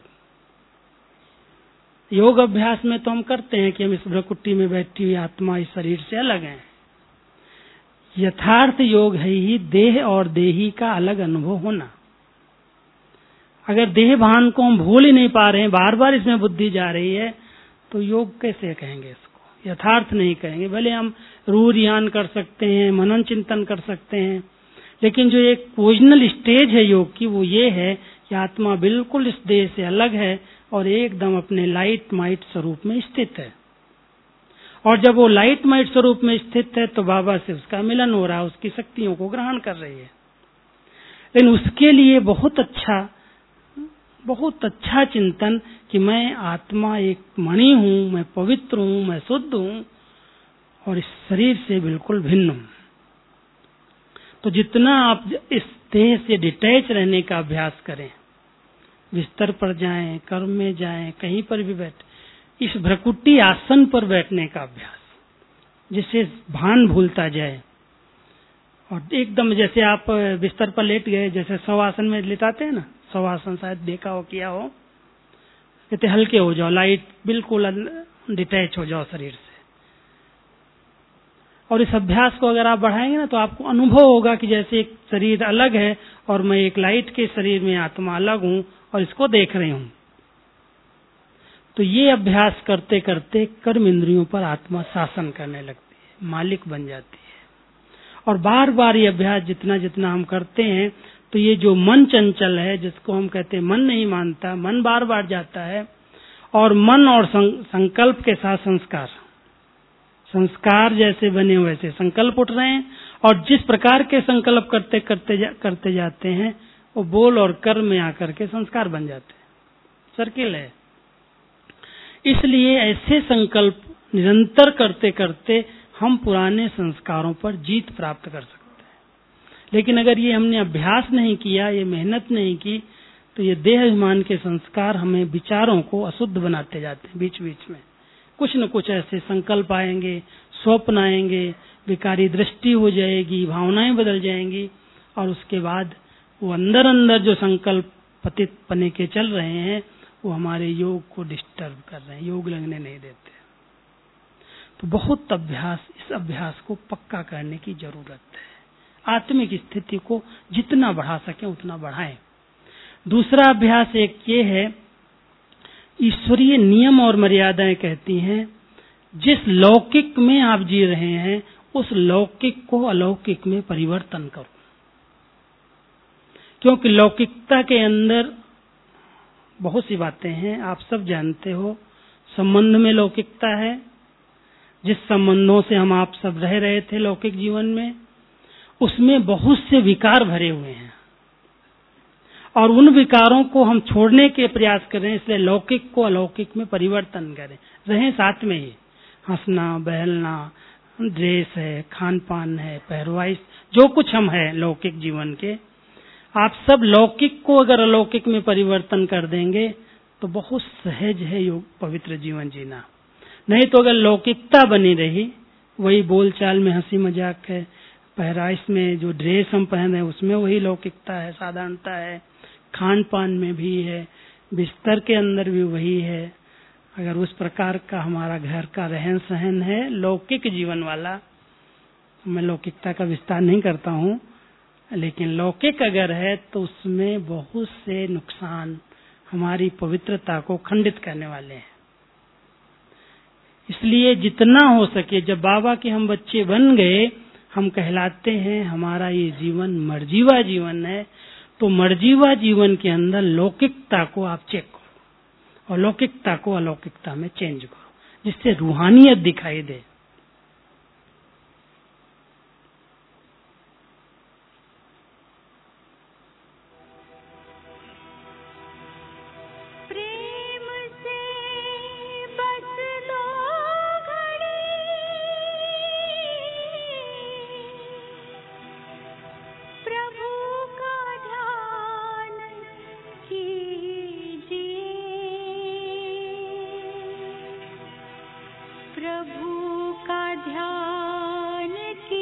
B: योग अभ्यास में तो हम करते हैं कि हम इस भ्रकुटी में बैठी हुई आत्मा इस शरीर से अलग है। यथार्थ योग है ही देह और देही का अलग अनुभव होना। अगर देह भान को हम भूल ही नहीं पा रहे हैं, बार बार इसमें बुद्धि जा रही है, तो योग कैसे कहेंगे इसको? यथार्थ नहीं कहेंगे। भले हम रूह रियान कर सकते हैं, मनन चिंतन कर सकते हैं, लेकिन जो एक ओरिजिनल स्टेज है योग की वो ये है कि आत्मा बिल्कुल इस देह से अलग है और एकदम अपने लाइट माइट स्वरूप में स्थित है। और जब वो लाइट माइट स्वरूप में स्थित है तो बाबा से उसका मिलन हो रहा है, उसकी शक्तियों को ग्रहण कर रही है। लेकिन उसके लिए बहुत अच्छा बहुत अच्छा चिंतन कि मैं आत्मा एक मणि हूं, मैं पवित्र हूं, मैं शुद्ध हूं और इस शरीर से बिल्कुल भिन्न हूं। तो जितना आप इस देह से डिटैच रहने का अभ्यास करें, बिस्तर पर जाएं, कर्म में जाएं, कहीं पर भी बैठ, इस भ्रकुटी आसन पर बैठने का अभ्यास, जिससे भान भूलता जाए। और एकदम जैसे आप बिस्तर पर लेट गए, जैसे शवासन में लेटाते हैं ना, शवासन शायद देखा हो, किया हो, कहते हल्के हो जाओ, लाइट बिल्कुल डिटैच हो जाओ शरीर से। और इस अभ्यास को अगर आप बढ़ाएंगे ना तो आपको अनुभव होगा कि जैसे एक शरीर अलग है और मैं एक लाइट के शरीर में आत्मा अलग हूं और इसको देख रही हूं। तो ये अभ्यास करते करते कर्म इंद्रियों पर आत्मा शासन करने लगती है, मालिक बन जाती है। और बार बार ये अभ्यास जितना जितना हम करते हैं तो ये जो मन चंचल है, जिसको हम कहते हैं मन नहीं मानता, मन बार बार जाता है, और मन और संकल्प के साथ संस्कार, संस्कार जैसे बने वैसे संकल्प उठ रहे हैं, और जिस प्रकार के संकल्प करते करते जा, करते जाते हैं वो बोल और कर्म में आकर के संस्कार बन जाते हैं। सर्किल है। इसलिए ऐसे संकल्प निरंतर करते करते हम पुराने संस्कारों पर जीत प्राप्त कर सकते हैं। लेकिन अगर ये हमने अभ्यास नहीं किया, ये मेहनत नहीं की, तो ये देह अभिमान के संस्कार हमें विचारों को अशुद्ध बनाते जाते हैं। बीच बीच में कुछ न कुछ ऐसे संकल्प आएंगे, स्वप्न आएंगे, विकारी दृष्टि हो जाएगी, भावनाएं बदल जाएंगी, और उसके बाद वो अंदर अंदर जो संकल्प पतित पने के चल रहे हैं वो हमारे योग को डिस्टर्ब कर रहे हैं, योग लगने नहीं देते। तो बहुत अभ्यास, इस अभ्यास को पक्का करने की जरूरत है। आत्मिक स्थिति को जितना बढ़ा सके उतना बढ़ाएं। दूसरा अभ्यास एक ये है, ईश्वरीय नियम और मर्यादाएं कहती हैं जिस लौकिक में आप जी रहे हैं उस लौकिक को अलौकिक में परिवर्तन करो। क्योंकि लौकिकता के अंदर बहुत सी बातें हैं, आप सब जानते हो। संबंध में लौकिकता है, जिस संबंधों से हम आप सब रह रहे थे लौकिक जीवन में, उसमें बहुत से विकार भरे हुए हैं और उन विकारों को हम छोड़ने के प्रयास कर रहे हैं। इसलिए लौकिक को अलौकिक में परिवर्तन करें, रहें साथ में ही। हंसना, बहलना, ड्रेस है, खान पान है, पहरवाइश, जो कुछ हम है लौकिक जीवन के, आप सब लौकिक को अगर अलौकिक में परिवर्तन कर देंगे तो बहुत सहज है योग पवित्र जीवन जीना। नहीं तो अगर लौकिकता बनी रही, वही बोलचाल में हंसी मजाक है, पहराइश में जो ड्रेस हम पहन रहे हैं उसमें वही लौकिकता है, साधारणता है, खान पान में भी है, बिस्तर के अंदर भी वही है। अगर उस प्रकार का हमारा घर का रहन सहन है लौकिक जीवन वाला, मैं लौकिकता का विस्तार नहीं करता हूँ, लेकिन लौकिक अगर है तो उसमें बहुत से नुकसान, हमारी पवित्रता को खंडित करने वाले हैं। इसलिए जितना हो सके, जब बाबा के हम बच्चे बन गए, हम कहलाते हैं हमारा ये जीवन मर्जीवा जीवन है, तो मर्जीवा जीवन के अंदर लौकिकता को आप चेक करो और लौकिकता को अलौकिकता में चेंज करो, जिससे रूहानियत दिखाई दे।
C: प्रभु का ध्यान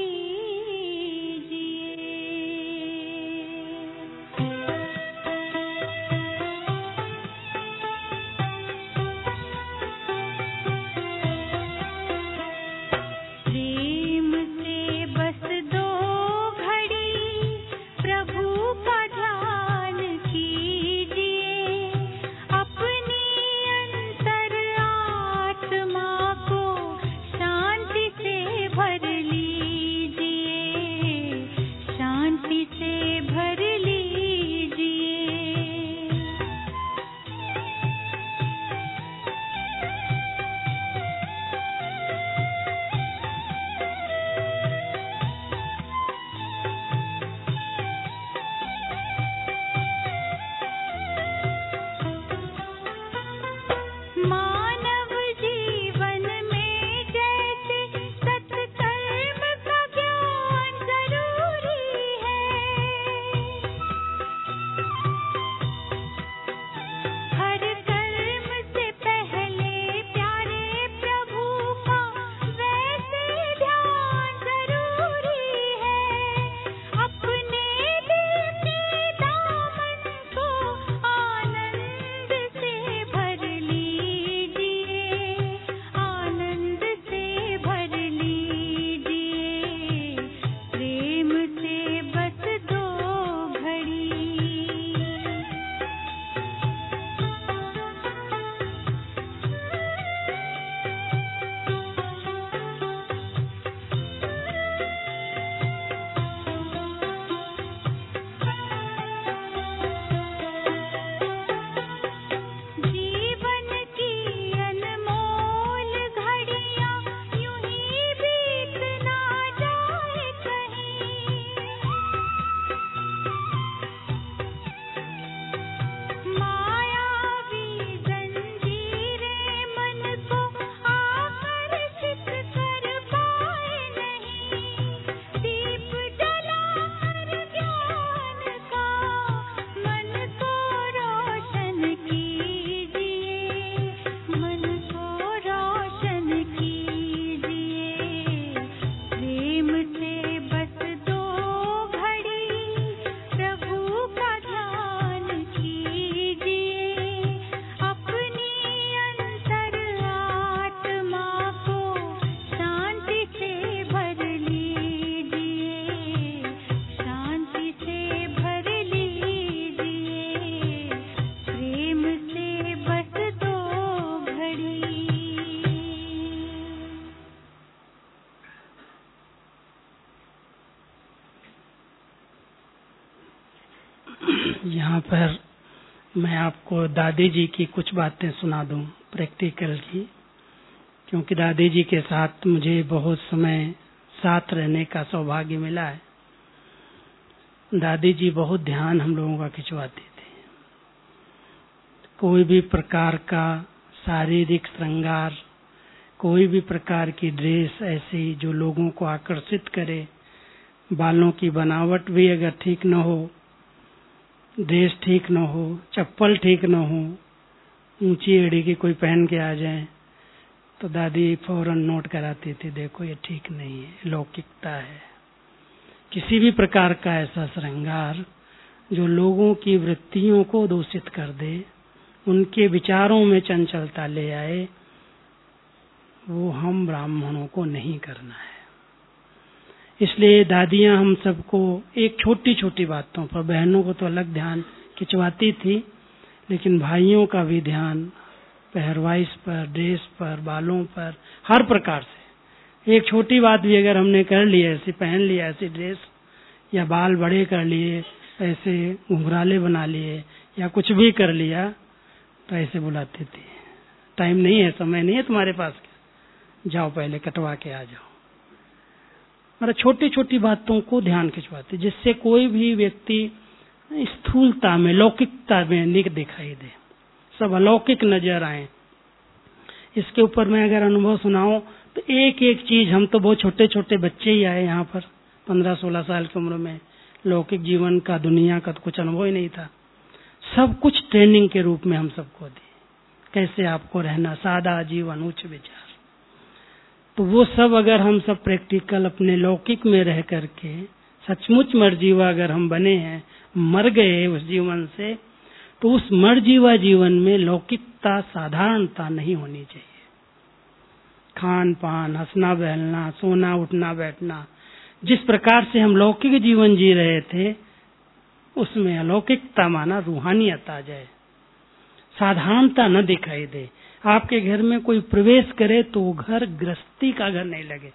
B: यहाँ पर मैं आपको दादी जी की कुछ बातें सुना दूं प्रैक्टिकल की, क्योंकि दादी जी के साथ मुझे बहुत समय साथ रहने का सौभाग्य मिला है। दादी जी बहुत ध्यान हम लोगों का खिंचवाती थी। कोई भी प्रकार का शारीरिक श्रृंगार, कोई भी प्रकार की ड्रेस ऐसी जो लोगों को आकर्षित करे, बालों की बनावट भी अगर ठीक न हो, ड्रेस ठीक न हो, चप्पल ठीक न हो, ऊंची एड़ी की कोई पहन के आ जाए तो दादी फौरन नोट कराती थी, देखो ये ठीक नहीं है, लौकिकता है। किसी भी प्रकार का ऐसा श्रृंगार जो लोगों की वृत्तियों को दूषित कर दे, उनके विचारों में चंचलता ले आए, वो हम ब्राह्मणों को नहीं करना है। इसलिए दादियां हम सबको एक छोटी छोटी बातों पर, बहनों को तो अलग ध्यान खिंचवाती थी, लेकिन भाइयों का भी ध्यान पहरवाइश पर, ड्रेस पर, बालों पर, हर प्रकार से एक छोटी बात भी अगर हमने कर ली, ऐसी पहन लिया ऐसी ड्रेस, या बाल बड़े कर लिए, ऐसे घुंघराले बना लिए, या कुछ भी कर लिया, तो ऐसे बुलाते थे, टाइम नहीं है, समय नहीं है तुम्हारे पास, जाओ पहले कटवा के आ जाओ। मतलब छोटी छोटी बातों को ध्यान खिंचवाते, जिससे कोई भी व्यक्ति स्थूलता में, लौकिकता में निक दिखाई दे, सब अलौकिक नजर आए। इसके ऊपर मैं अगर अनुभव सुनाऊं तो एक एक चीज, हम तो बहुत छोटे छोटे बच्चे ही आए यहाँ पर, पंद्रह सोलह साल की उम्र में, लौकिक जीवन का, दुनिया का तो कुछ अनुभव ही नहीं था। सब कुछ ट्रेनिंग के रूप में हम सबको दी, कैसे आपको रहना, सादा जीवन, उच्च विचार। तो वो सब अगर हम सब प्रैक्टिकल अपने लौकिक में रह करके सचमुच मरजीवा अगर हम बने हैं, मर गए उस जीवन से, तो उस मरजीवा जीवन में लौकिकता, साधारणता नहीं होनी चाहिए। खान पान, हंसना बहलना, सोना उठना बैठना, जिस प्रकार से हम लौकिक जीवन जी रहे थे, उसमें अलौकिकता माना रूहानियत आ जाए, साधारणता न दिखाई दे। आपके घर में कोई प्रवेश करे तो वो घर गृहस्थी का घर नहीं लगे।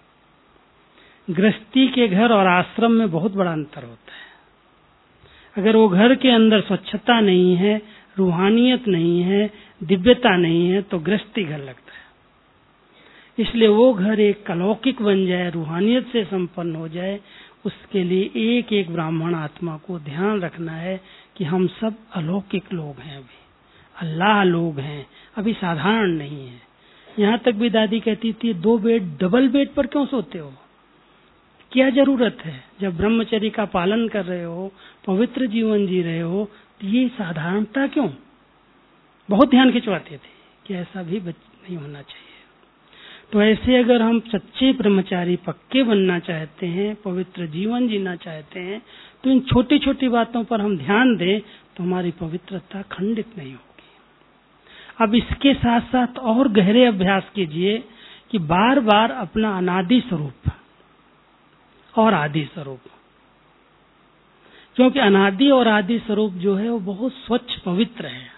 B: गृहस्थी के घर और आश्रम में बहुत बड़ा अंतर होता है। अगर वो घर के अंदर स्वच्छता नहीं है, रूहानियत नहीं है, दिव्यता नहीं है, तो गृहस्थी घर लगता है। इसलिए वो घर एक अलौकिक बन जाए, रूहानियत से संपन्न हो जाए, उसके लिए एक एक ब्राह्मण आत्मा को ध्यान रखना है कि हम सब अलौकिक लोग हैं, अभी अल्लाह लोग हैं, अभी साधारण नहीं है। यहाँ तक भी दादी कहती थी, दो बेड, डबल बेड पर क्यों सोते हो, क्या जरूरत है? जब ब्रह्मचर्य का पालन कर रहे हो, पवित्र जीवन जी रहे हो, तो ये साधारणता क्यों? बहुत ध्यान खिंचवाते थे कि ऐसा भी नहीं होना चाहिए। तो ऐसे अगर हम सच्चे ब्रह्मचारी पक्के बनना चाहते हैं, पवित्र जीवन जीना चाहते हैं, तो इन छोटी छोटी बातों पर हम ध्यान दें तो हमारी पवित्रता खंडित नहीं होगी। अब इसके साथ साथ और गहरे अभ्यास कीजिए कि बार बार अपना अनादि स्वरूप और आदि स्वरूप, क्योंकि अनादि और आदि स्वरूप जो है वो बहुत स्वच्छ पवित्र है।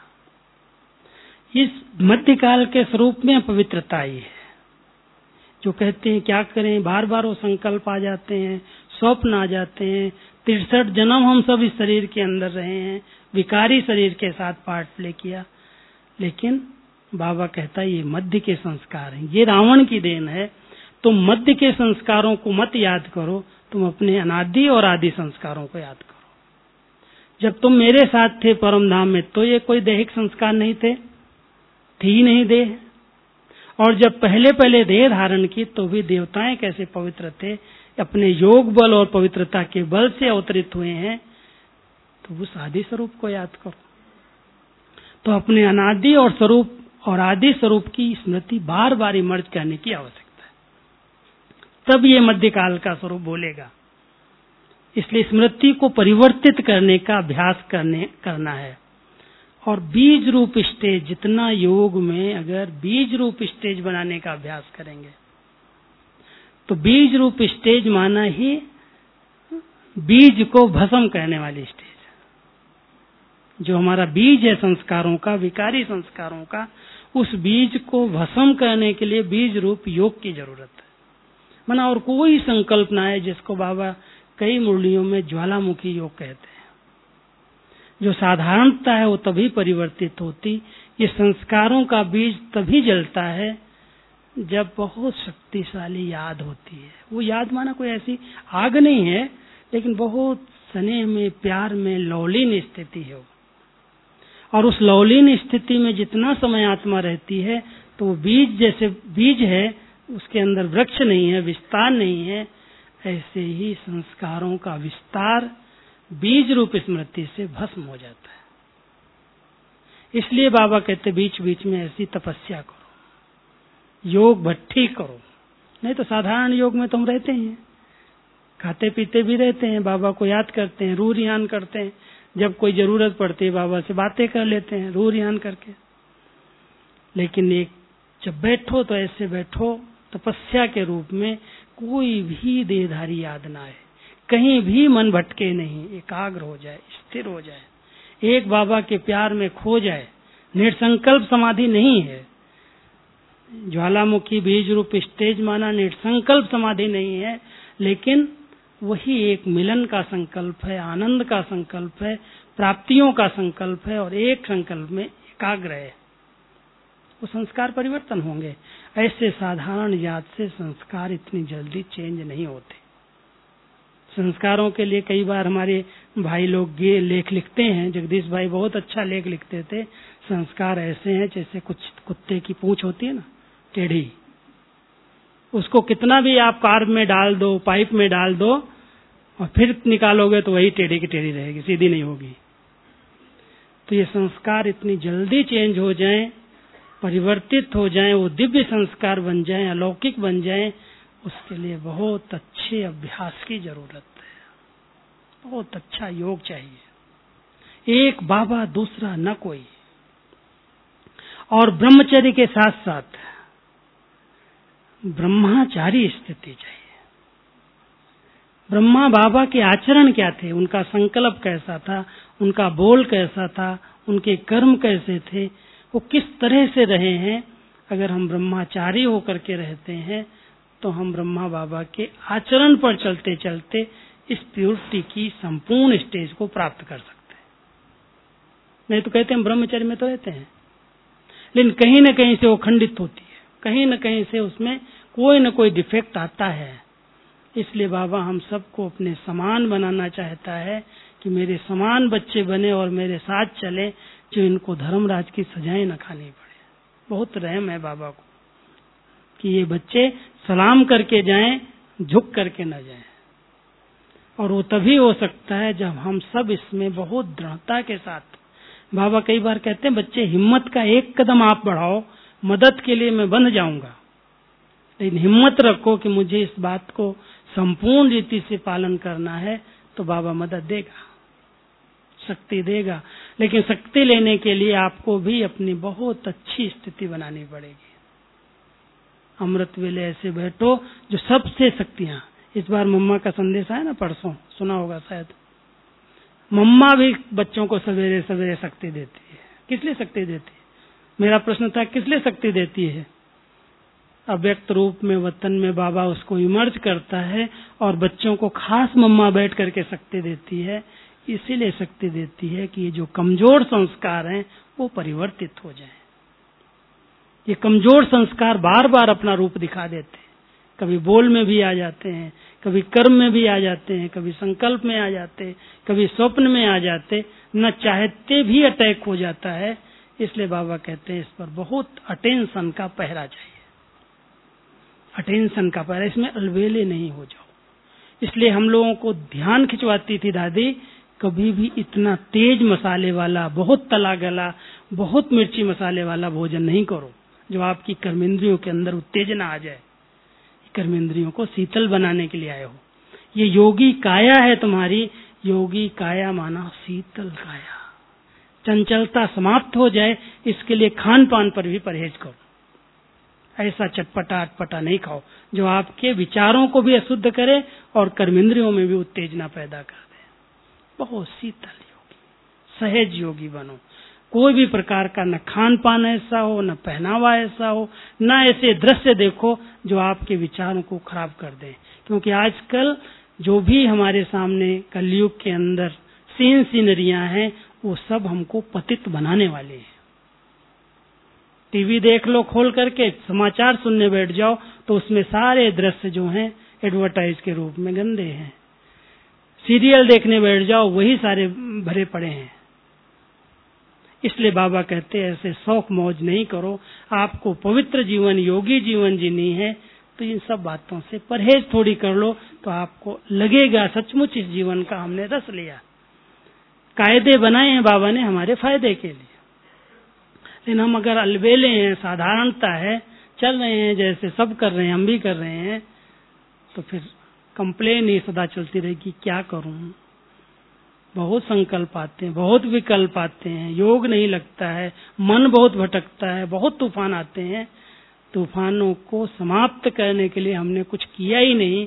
B: इस मध्यकाल के स्वरूप में पवित्रता ही है। जो कहते हैं क्या करें, बार बार वो संकल्प आ जाते हैं, स्वप्न आ जाते हैं, तिरसठ जन्म हम सब इस शरीर के अंदर रहे हैं, विकारी शरीर के साथ पार्ट प्ले किया, लेकिन बाबा कहता है ये मध्य के संस्कार हैं, ये रावण की देन है। तुम मध्य के संस्कारों को मत याद करो, तुम अपने अनादि और आदि संस्कारों को याद करो। जब तुम मेरे साथ थे परम धाम में, तो ये कोई दैहिक संस्कार नहीं थे, थी नहीं देह। और जब पहले पहले देह धारण की, तो भी देवताएं कैसे पवित्र थे, अपने योग बल और पवित्रता के बल से अवतरित हुए हैं। तो उस आदि स्वरूप को याद करो। तो अपने अनादि और स्वरूप और आदि स्वरूप की स्मृति बार बार इमर्ज करने की आवश्यकता है, तब ये मध्यकाल का स्वरूप बोलेगा। इसलिए स्मृति को परिवर्तित करने का अभ्यास करने करना है। और बीज रूप स्टेज, जितना योग में अगर बीज रूप स्टेज बनाने का अभ्यास करेंगे, तो बीज रूप स्टेज माना ही बीज को भस्म करने वाली स्टेज। जो हमारा बीज है संस्कारों का, विकारी संस्कारों का, उस बीज को भस्म करने के लिए बीज रूप योग की जरूरत है। माना और कोई संकल्प ना है, जिसको बाबा कई मुरलियों में ज्वालामुखी योग कहते हैं। जो साधारणता है वो तभी परिवर्तित होती, ये संस्कारों का बीज तभी जलता है जब बहुत शक्तिशाली याद होती है। वो याद माना कोई ऐसी आग नहीं है, लेकिन बहुत स्नेह में, प्यार में लौलीन स्थिति है। और उस लौलीन स्थिति में जितना समय आत्मा रहती है, तो वो बीज जैसे बीज है, उसके अंदर वृक्ष नहीं है, विस्तार नहीं है, ऐसे ही संस्कारों का विस्तार बीज रूप स्मृति से भस्म हो जाता है। इसलिए बाबा कहते बीच बीच में ऐसी तपस्या करो, योग भट्ठी करो। नहीं तो साधारण योग में तो हम रहते हैं, खाते पीते भी रहते हैं, बाबा को याद करते हैं, रूह रियान करते हैं, जब कोई जरूरत पड़ती है बाबा से बातें कर लेते हैं रूह रियान करके। लेकिन एक जब बैठो तो ऐसे बैठो तपस्या के रूप में, कोई भी देहधारी याद ना आए, कहीं भी मन भटके नहीं, एकाग्र हो जाए, स्थिर हो जाए, एक बाबा के प्यार में खो जाए। निर्संकल्प समाधि नहीं है। ज्वालामुखी बीज रूप स्टेज माना निर्संकल्प समाधि नहीं है, लेकिन वही एक मिलन का संकल्प है, आनंद का संकल्प है, प्राप्तियों का संकल्प है और एक संकल्प में एकाग्र है। वो संस्कार परिवर्तन होंगे। ऐसे साधारण याद से संस्कार इतनी जल्दी चेंज नहीं होते। संस्कारों के लिए कई बार हमारे भाई लोग ये लेख लिखते हैं। जगदीश भाई बहुत अच्छा लेख लिखते थे। संस्कार ऐसे हैं जैसे कुछ कुत्ते की पूंछ होती है ना, टेढ़ी। उसको कितना भी आप कार में डाल दो, पाइप में डाल दो और फिर निकालोगे तो वही टेढ़ी की टेढ़ी रहेगी, सीधी नहीं होगी। तो ये संस्कार इतनी जल्दी चेंज हो जाएं, परिवर्तित हो जाएं, वो दिव्य संस्कार बन जाएं, अलौकिक बन जाएं, उसके लिए बहुत अच्छे अभ्यास की जरूरत है। बहुत अच्छा योग चाहिए। एक बाबा दूसरा न कोई। और ब्रह्मचर्य के साथ साथ ब्रह्मचारी स्थिति चाहिए। ब्रह्मा बाबा के आचरण क्या थे, उनका संकल्प कैसा था, उनका बोल कैसा था, उनके कर्म कैसे थे, वो किस तरह से रहे हैं। अगर हम ब्रह्मचारी होकर के रहते हैं तो हम ब्रह्मा बाबा के आचरण पर चलते चलते इस प्योरिटी की संपूर्ण स्टेज को प्राप्त कर सकते हैं। नहीं तो कहते हैं ब्रह्मचर्य में तो रहते हैं, लेकिन कहीं न कहीं से वो खंडित होती है, कहीं न कहीं से उसमें कोई न कोई डिफेक्ट आता है। इसलिए बाबा हम सबको अपने समान बनाना चाहता है कि मेरे समान बच्चे बने और मेरे साथ चले, जो इनको धर्मराज की सजाएं न खानी पड़े। बहुत रहम है बाबा को कि ये बच्चे सलाम करके जाएं, झुक करके न जाएं। और वो तभी हो सकता है जब हम सब इसमें बहुत दृढ़ता के साथ। बाबा कई बार कहते हैं बच्चे हिम्मत का एक कदम आप बढ़ाओ, मदद के लिए मैं बंध जाऊंगा, लेकिन हिम्मत रखो कि मुझे इस बात को संपूर्ण रीति से पालन करना है, तो बाबा मदद देगा, शक्ति देगा। लेकिन शक्ति लेने के लिए आपको भी अपनी बहुत अच्छी स्थिति बनानी पड़ेगी। अमृत वेले ऐसे बैठो जो सबसे शक्तियां। इस बार मम्मा का संदेश आया ना, परसों सुना होगा शायद। मम्मा भी बच्चों को सवेरे सवेरे शक्ति देती है। किस लिए शक्ति देती है? मेरा प्रश्न था किस लिए शक्ति देती है? अव्यक्त रूप में वतन में बाबा उसको इमर्ज करता है और बच्चों को खास मम्मा बैठ करके शक्ति देती है। इसीलिए शक्ति देती है कि ये जो कमजोर संस्कार हैं वो परिवर्तित हो जाएं। ये कमजोर संस्कार बार बार अपना रूप दिखा देते हैं। कभी बोल में भी आ जाते हैं, कभी कर्म में भी आ जाते हैं, कभी संकल्प में आ जाते हैं, कभी स्वप्न में आ जाते, न चाहते भी अटैक हो जाता है। इसलिए बाबा कहते हैं इस पर बहुत अटेंशन का पहरा चाहिए। अटेंशन का पहरा, इसमें अलवेले नहीं हो जाओ। इसलिए हम लोगों को ध्यान खिंचवाती थी दादी, कभी भी इतना तेज मसाले वाला, बहुत तला गला, बहुत मिर्ची मसाले वाला भोजन नहीं करो जो आपकी कर्मेंद्रियों के अंदर उत्तेजना आ जाए। कर्मेंद्रियों को शीतल बनाने के लिए आए हो। ये योगी काया है तुम्हारी। योगी काया माना शीतल काया। चंचलता समाप्त हो जाए, इसके लिए खान पान पर भी परहेज करो। ऐसा चटपटा अटपटा नहीं खाओ जो आपके विचारों को भी अशुद्ध करे और कर्मेंद्रियों में भी उत्तेजना पैदा कर दे। बहुत शीतल योगी, सहज योगी बनो। कोई भी प्रकार का न खान पान ऐसा हो, न पहनावा ऐसा हो, न ऐसे दृश्य देखो जो आपके विचारों को खराब कर दें। क्योंकि आजकल जो भी हमारे सामने कलयुग के अंदर सीन सीनरियां हैं, वो सब हमको पतित बनाने वाले हैं। टीवी देख लो खोल करके, समाचार सुनने बैठ जाओ तो उसमें सारे दृश्य जो हैं एडवर्टाइज के रूप में गंदे हैं। सीरियल देखने बैठ जाओ, वही सारे भरे पड़े हैं। इसलिए बाबा कहते हैं ऐसे शौक मौज नहीं करो। आपको पवित्र जीवन, योगी जीवन जीनी है तो इन सब बातों से परहेज थोड़ी कर लो, तो आपको लगेगा सचमुच इस जीवन का हमने रस लिया। कायदे बनाए हैं बाबा ने हमारे फायदे के लिए, लेकिन हम अगर अलबेले हैं, साधारणता है, चल रहे हैं जैसे सब कर रहे हैं, हम भी कर रहे हैं, तो फिर कंप्लेन ही सदा चलती रहेगी, क्या करूं। बहुत संकल्प आते हैं, बहुत विकल्प आते हैं, योग नहीं लगता है, मन बहुत भटकता है, बहुत तूफान आते हैं। तूफानों को समाप्त करने के लिए हमने कुछ किया ही नहीं, तो तूफान परेशान करेंगे, आएंगे। बाबा कहता हूँ माया तो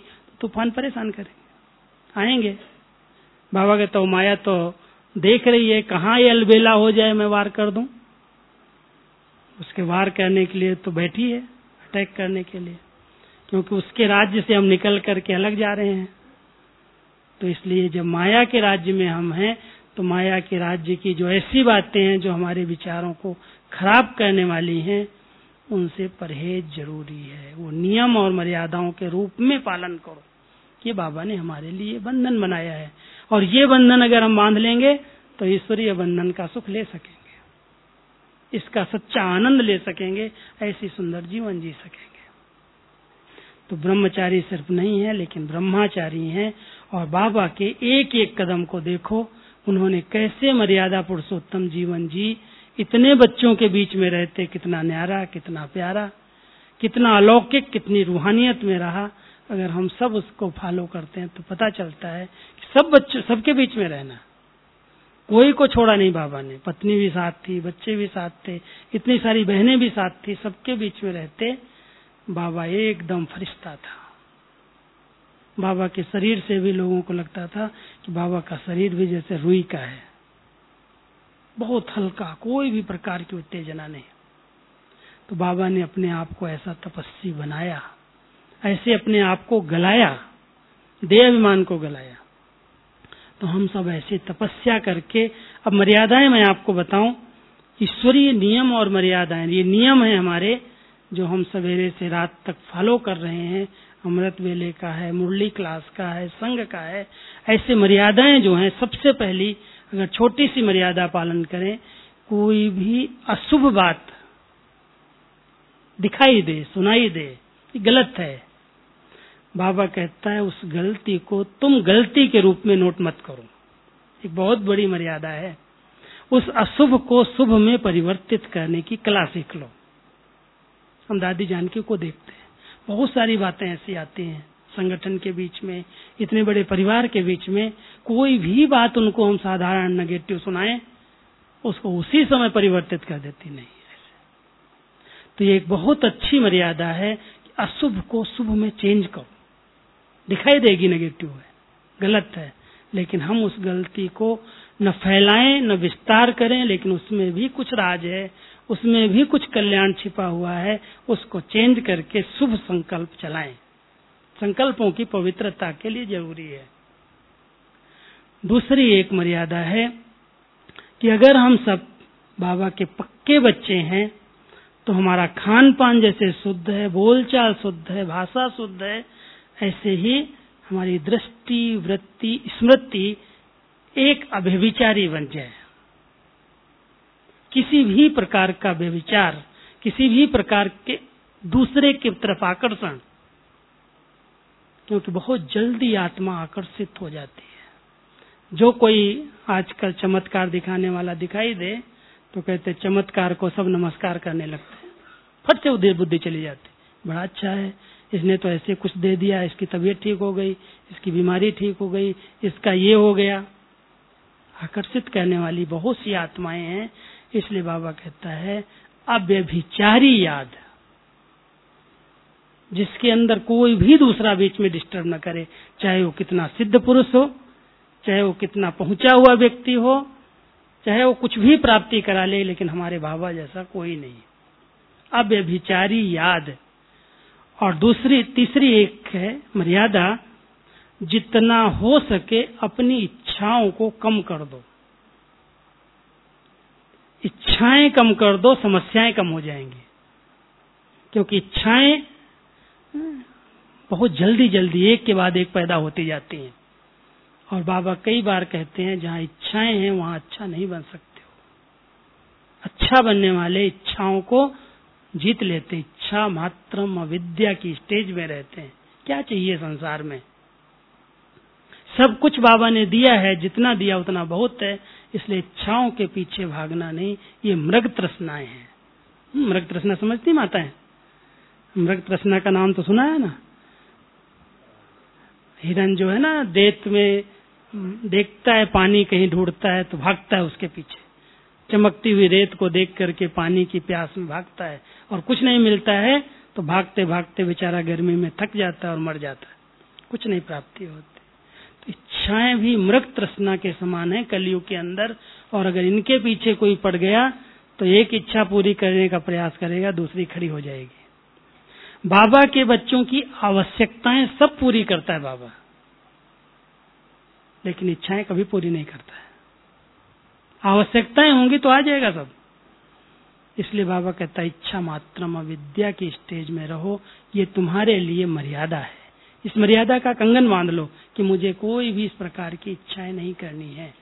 B: देख रही है कहाँ ये अलबेला हो जाए मैं वार कर दूं। उसके वार करने के लिए तो बैठी है, अटैक करने के लिए, क्योंकि उसके राज्य से हम निकल करके अलग जा रहे हैं। तो इसलिए जब माया के राज्य में हम हैं तो माया के राज्य की जो ऐसी बातें हैं जो हमारे विचारों को खराब करने वाली हैं, उनसे परहेज जरूरी है। वो नियम और मर्यादाओं के रूप में पालन करो। ये बाबा ने हमारे लिए बंधन बनाया है, और ये बंधन अगर हम बांध लेंगे तो ईश्वरीय बंधन का सुख ले सकेंगे, इसका सच्चा आनंद ले सकेंगे, ऐसी सुंदर जीवन जी सकेंगे। तो ब्रह्मचारी सिर्फ नहीं है लेकिन ब्रह्माचारी हैं। और बाबा के एक एक कदम को देखो, उन्होंने कैसे मर्यादा पुरुषोत्तम जीवन जी, इतने बच्चों के बीच में रहते कितना न्यारा, कितना प्यारा, कितना अलौकिक, कितनी रूहानियत में रहा। अगर हम सब उसको फॉलो करते हैं तो पता चलता है कि सब बच्चों सबके बीच में रहना, कोई को छोड़ा नहीं बाबा ने। पत्नी भी साथ थी, बच्चे भी साथ थे, इतनी सारी बहनें भी साथ थी, सबके बीच में रहते बाबा एकदम फरिश्ता था। बाबा के शरीर से भी लोगों को लगता था कि बाबा का शरीर भी जैसे रुई का है, बहुत हल्का, कोई भी प्रकार की उत्तेजना नहीं। तो बाबा ने अपने आप को ऐसा तपस्वी बनाया, ऐसे अपने आप को गलाया, देह अभिमान को गलाया। तो हम सब ऐसे तपस्या करके, अब मर्यादाएं मैं आपको बताऊं, ईश्वरीय नियम और मर्यादाएं, ये नियम है हमारे जो हम सवेरे से रात तक फॉलो कर रहे हैं। अमृत वेले का है, मुरली क्लास का है, संघ का है। ऐसे मर्यादाएं जो हैं, सबसे पहली अगर छोटी सी मर्यादा पालन करें, कोई भी अशुभ बात दिखाई दे, सुनाई दे, ये गलत है। बाबा कहता है उस गलती को तुम गलती के रूप में नोट मत करो, एक बहुत बड़ी मर्यादा है। उस अशुभ को शुभ में परिवर्तित करने की कला सीख लो। हम दादी जानकी को देखते हैं, बहुत सारी बातें ऐसी आती हैं संगठन के बीच में, इतने बड़े परिवार के बीच में, कोई भी बात उनको हम साधारण नेगेटिव सुनाएं, उसको उसी समय परिवर्तित कर देती नहीं ऐसे। तो ये एक बहुत अच्छी मर्यादा है कि अशुभ को शुभ में चेंज करो। दिखाई देगी नेगेटिव है, गलत है, लेकिन हम उस गलती को न फैलाएं न विस्तार करें, लेकिन उसमें भी कुछ राज है, उसमें भी कुछ कल्याण छिपा हुआ है, उसको चेंज करके शुभ संकल्प चलाएं। संकल्पों की पवित्रता के लिए जरूरी है। दूसरी एक मर्यादा है कि अगर हम सब बाबा के पक्के बच्चे हैं तो हमारा खान पान जैसे शुद्ध है, बोलचाल शुद्ध है, भाषा शुद्ध है, ऐसे ही हमारी दृष्टि, वृत्ति, स्मृति एक अव्यभिचारी बन जाए। किसी भी प्रकार का व्यभिचार, किसी भी प्रकार के दूसरे की तरफ आकर्षण, क्योंकि बहुत जल्दी आत्मा आकर्षित हो जाती है। जो कोई आजकल चमत्कार दिखाने वाला दिखाई दे तो कहते चमत्कार को सब नमस्कार करने लगते हैं, फट से उधर बुद्धि चली जाती, बड़ा अच्छा है, इसने तो ऐसे कुछ दे दिया, इसकी तबीयत ठीक हो गई, इसकी बीमारी ठीक हो गई, इसका ये हो गया। आकर्षित करने वाली बहुत सी आत्माएं हैं। इसलिए बाबा कहता है अव्यभिचारी याद, जिसके अंदर कोई भी दूसरा बीच में डिस्टर्ब न करे, चाहे वो कितना सिद्ध पुरुष हो, चाहे वो कितना पहुंचा हुआ व्यक्ति हो, चाहे वो कुछ भी प्राप्ति करा ले, लेकिन हमारे बाबा जैसा कोई नहीं। अव्यभिचारी याद। और दूसरी तीसरी एक है मर्यादा, जितना हो सके अपनी इच्छाओं को कम कर दो। इच्छाएं कम कर दो, समस्याएं कम हो जाएंगी, क्योंकि इच्छाएं बहुत जल्दी जल्दी एक के बाद एक पैदा होती जाती हैं। और बाबा कई बार कहते हैं जहां इच्छाएं हैं वहां अच्छा नहीं बन सकते हो। अच्छा बनने वाले इच्छाओं को जीत लेते, इच्छा मात्रम अविद्या की स्टेज में रहते हैं। क्या चाहिए संसार में? सब कुछ बाबा ने दिया है, जितना दिया उतना बहुत है। इसलिए इच्छाओं के पीछे भागना नहीं, ये मृग तृष्णाएं हैं। मृग तृष्णा समझती माता है? मृग तृष्णा का नाम तो सुना है ना? हिरन जो है ना, रेत में देखता है पानी कहीं ढूंढता है तो भागता है उसके पीछे, चमकती हुई रेत को देख करके पानी की प्यास में भागता है, और कुछ नहीं मिलता है तो भागते भागते बेचारा गर्मी में थक जाता है और मर जाता है, कुछ नहीं प्राप्ति होती। तो इच्छाएं भी मृग तृष्णा के समान है कलयुग के अंदर, और अगर इनके पीछे कोई पड़ गया तो एक इच्छा पूरी करने का प्रयास करेगा, दूसरी खड़ी हो जाएगी। बाबा के बच्चों की आवश्यकताएं सब पूरी करता है बाबा, लेकिन इच्छाएं कभी पूरी नहीं करता है। आवश्यकताएं होंगी तो आ जाएगा सब। इसलिए बाबा कहता है इच्छा मात्रम अविद्या की स्टेज में रहो, ये तुम्हारे लिए मर्यादा है। इस मर्यादा का कंगन बांध लो कि मुझे कोई भी इस प्रकार की इच्छाएं नहीं करनी है।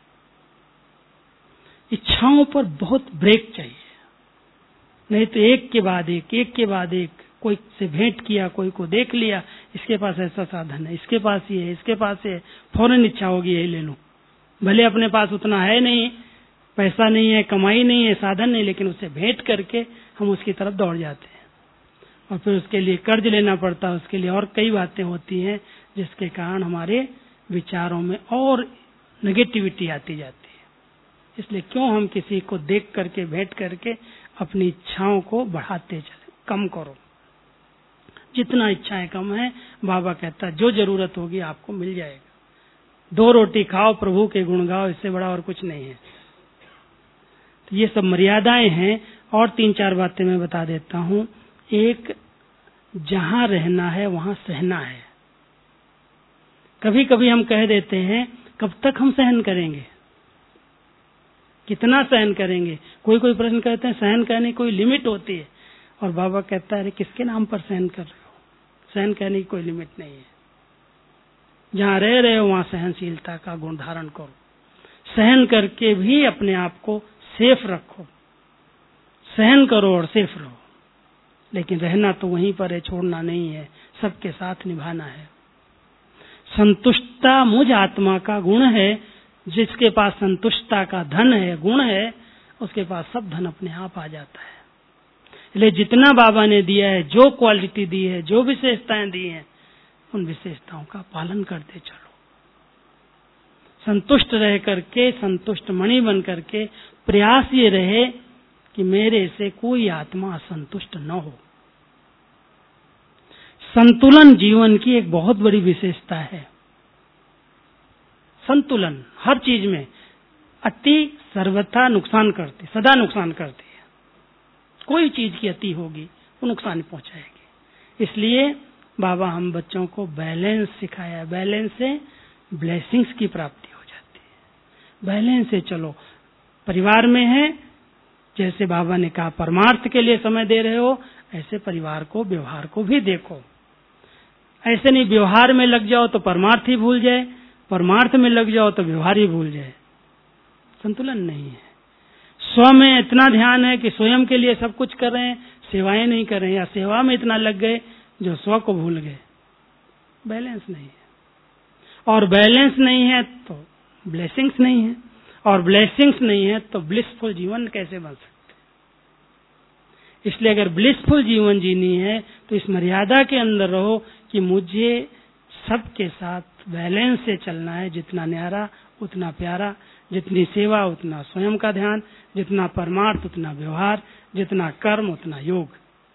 B: इच्छाओं पर बहुत ब्रेक चाहिए, नहीं तो एक के बाद एक एक के बाद एक, कोई से भेंट किया, कोई को देख लिया, इसके पास ऐसा साधन है, इसके पास ये है, इसके पास ये, फौरन इच्छा होगी यही ले लूं। भले अपने पास उतना है नहीं, पैसा नहीं है, कमाई नहीं है, साधन नहीं, लेकिन उससे भेंट करके हम उसकी तरफ दौड़ जाते हैं और फिर उसके लिए कर्ज लेना पड़ता है, उसके लिए और कई बातें होती हैं जिसके कारण हमारे विचारों में और नेगेटिविटी आती जाती है। इसलिए क्यों हम किसी को देख करके भेंट करके अपनी इच्छाओं को बढ़ाते चले। कम करो, जितना इच्छाएं कम है, बाबा कहता है जो जरूरत होगी आपको मिल जाएगा। दो रोटी खाओ, प्रभु के गुण गाओ, इससे बड़ा और कुछ नहीं है। तो ये सब मर्यादाएं हैं। और तीन चार बातें मैं बता देता हूं। एक, जहां रहना है वहां सहना है। कभी कभी हम कह देते हैं कब तक हम सहन करेंगे, कितना सहन करेंगे। कोई कोई प्रश्न करते हैं सहन करने की कोई लिमिट होती है, और बाबा कहता है किसके नाम पर सहन कर रहे हो, सहन करने की कोई लिमिट नहीं है। जहां रह रहे हो वहां सहनशीलता का गुण धारण करो, सहन करके भी अपने आप को सेफ रखो। सहन करो और सेफ रहो, लेकिन रहना तो वहीं पर है, छोड़ना नहीं है, सबके साथ निभाना है। संतुष्टता मुझ आत्मा का गुण है। जिसके पास संतुष्टता का धन है, गुण है, उसके पास सब धन अपने आप आ जाता है। इसलिए जितना बाबा ने दिया है, जो क्वालिटी दी है, जो विशेषताएं दी हैं, उन विशेषताओं का पालन करते चलो। संतुष्ट रह करके, संतुष्ट मणि बन करके प्रयास ये रहे कि मेरे से कोई आत्मा असंतुष्ट न हो। संतुलन जीवन की एक बहुत बड़ी विशेषता है। संतुलन हर चीज में, अति सर्वथा नुकसान करती, सदा नुकसान करती है। कोई चीज की अति होगी वो नुकसान पहुंचाएगी। इसलिए बाबा हम बच्चों को बैलेंस सिखाया। बैलेंस से ब्लेसिंग्स की प्राप्ति हो जाती है। बैलेंस से चलो। परिवार में है, जैसे बाबा ने कहा परमार्थ के लिए समय दे रहे हो, ऐसे परिवार को, व्यवहार को भी देखो। ऐसे नहीं व्यवहार में लग जाओ तो परमार्थ ही भूल जाए, परमार्थ में लग जाओ तो व्यवहार ही भूल जाए। संतुलन नहीं है। स्व में इतना ध्यान है कि स्वयं के लिए सब कुछ कर रहे हैं, सेवाएं नहीं कर रहे हैं, या सेवा में इतना लग गए जो स्व को भूल गए। बैलेंस नहीं है, और बैलेंस नहीं है तो ब्लेसिंग्स नहीं है, और ब्लेसिंग्स नहीं है तो ब्लिसफुल जीवन कैसे बन सकते। इसलिए अगर ब्लिसफुल जीवन जीनी है तो इस मर्यादा के अंदर रहो कि मुझे सबके साथ बैलेंस से चलना है। जितना न्यारा उतना प्यारा, जितनी सेवा उतना स्वयं का ध्यान, जितना परमार्थ उतना व्यवहार, जितना कर्म उतना योग।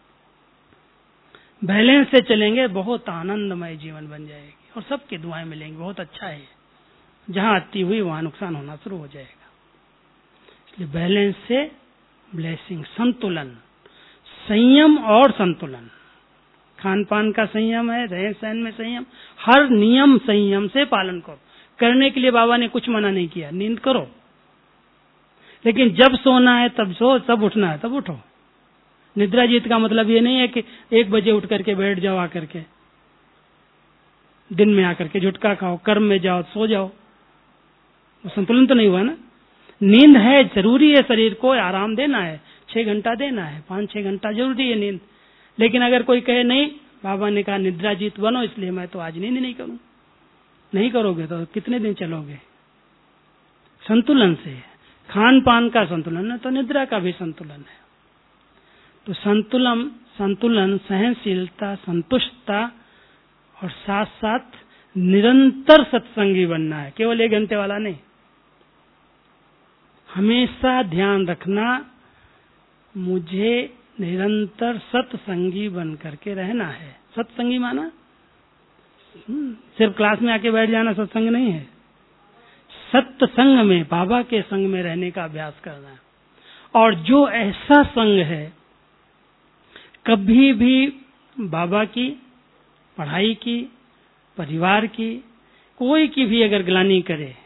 B: बैलेंस से चलेंगे, बहुत आनंदमय जीवन बन जाएगी और सबकी दुआएं मिलेंगी। बहुत अच्छा है। जहां अति हुई वहां नुकसान होना शुरू हो जाएगा। इसलिए बैलेंस से ब्लेसिंग, संतुलन, संयम और संतुलन। खान पान का संयम है, रहन सहन में संयम, हर नियम संयम से पालन करो। करने के लिए बाबा ने कुछ मना नहीं किया। नींद करो, लेकिन जब सोना है तब सो, तब उठना है तब उठो। निद्रा जीत का मतलब ये नहीं है कि एक बजे उठ करके बैठ जाओ, आकर के दिन में आकर के झुटका खाओ, कर्म में जाओ, सो जाओ। वो संतुलन तो नहीं हुआ ना। नींद है, जरूरी है, शरीर को आराम देना है, छह घंटा देना है, पांच छह घंटा जरूरी है नींद। लेकिन अगर कोई कहे नहीं, बाबा ने कहा निद्रा जीत बनो, इसलिए मैं तो आज नींद नहीं करूं, नहीं करोगे तो कितने दिन चलोगे। संतुलन से, खान पान का संतुलन है तो निद्रा का भी संतुलन है। तो संतुलन, संतुलन, सहनशीलता, संतुष्टता, और साथ साथ निरंतर सत्संगी बनना है, केवल एक घंटे वाला नहीं। हमेशा ध्यान रखना, मुझे निरंतर सत्संगी बन करके रहना है। सत्संगी माना सिर्फ क्लास में आके बैठ जाना सत्संग नहीं है। सत्संग में, बाबा के संग में रहने का अभ्यास करना है। और जो ऐसा संग है, कभी भी बाबा की, पढ़ाई की, परिवार की, कोई की भी अगर ग्लानि करे,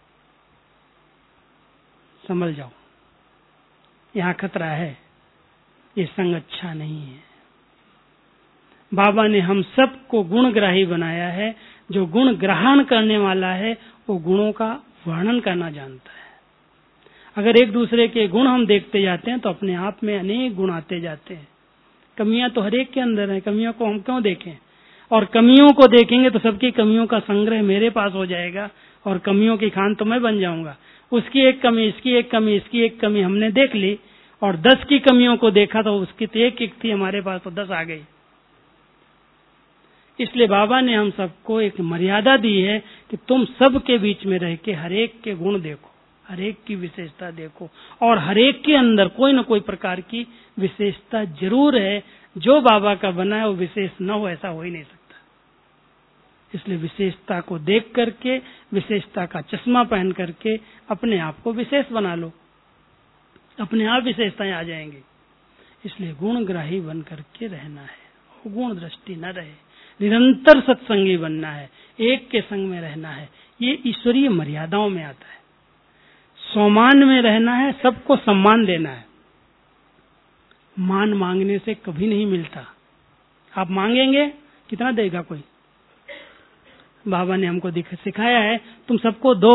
B: संभल जाओ, यहां खतरा है, ये संग अच्छा नहीं है। बाबा ने हम सबको गुणग्राही बनाया है। जो गुण ग्रहण करने वाला है वो गुणों का वर्णन करना जानता है। अगर एक दूसरे के गुण हम देखते जाते हैं तो अपने आप में अनेक गुण आते जाते हैं। कमियां तो हरेक के अंदर है, कमियों को हम क्यों देखें? और कमियों को देखेंगे तो सबकी कमियों का संग्रह मेरे पास हो जाएगा और कमियों की खान तो मैं बन जाऊंगा। उसकी एक कमी, इसकी एक कमी, इसकी एक कमी हमने देख ली और दस की कमियों को देखा तो उसकी तो एक एक थी, हमारे पास तो दस आ गई। इसलिए बाबा ने हम सबको एक मर्यादा दी है कि तुम सबके बीच में रह के हरेक के गुण देखो, हरेक की विशेषता देखो, और हरेक के अंदर कोई न कोई प्रकार की विशेषता जरूर है। जो बाबा का बना है वो विशेष न हो, ऐसा हो ही नहीं सकता। इसलिए विशेषता को देख करके, विशेषता का चश्मा पहन करके अपने आप को विशेष बना लो, अपने आप विशेषताएं आ जाएंगी। इसलिए गुणग्राही बन करके रहना है, गुण दृष्टि न रहे, निरंतर सत्संगी बनना है, एक के संग में रहना है। ये ईश्वरीय मर्यादाओं में आता है। सम्मान में रहना है, सबको सम्मान देना है। मान मांगने से कभी नहीं मिलता। आप मांगेंगे, कितना देगा कोई? बाबा ने हमको सिखाया है तुम सबको दो,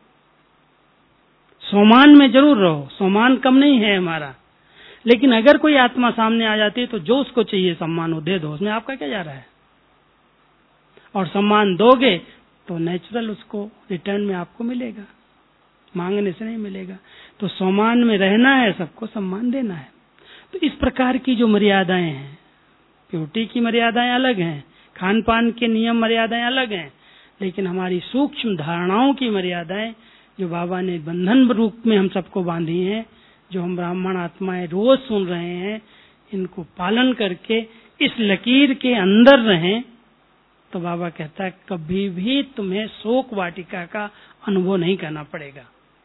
B: सम्मान में जरूर रहो। सम्मान कम नहीं है हमारा, लेकिन अगर कोई आत्मा सामने आ जाती है तो जो उसको चाहिए सम्मान वो दे दो, उसमें आपका क्या जा रहा है? और सम्मान दोगे तो नेचुरल उसको रिटर्न में आपको मिलेगा, मांगने से नहीं मिलेगा। तो सम्मान में रहना है, सबको सम्मान देना है। तो इस प्रकार की जो मर्यादाएं हैं, प्योरिटी की मर्यादाएं अलग हैं, खान पान के नियम मर्यादाएं अलग हैं, लेकिन हमारी सूक्ष्म धारणाओं की मर्यादाएं जो बाबा ने बंधन रूप में हम सबको बांधी हैं, जो हम ब्राह्मण आत्माएं रोज सुन रहे हैं, इनको पालन करके इस लकीर के अंदर रहें तो बाबा कहता है कभी भी तुम्हें शोक वाटिका का अनुभव नहीं करना पड़ेगा।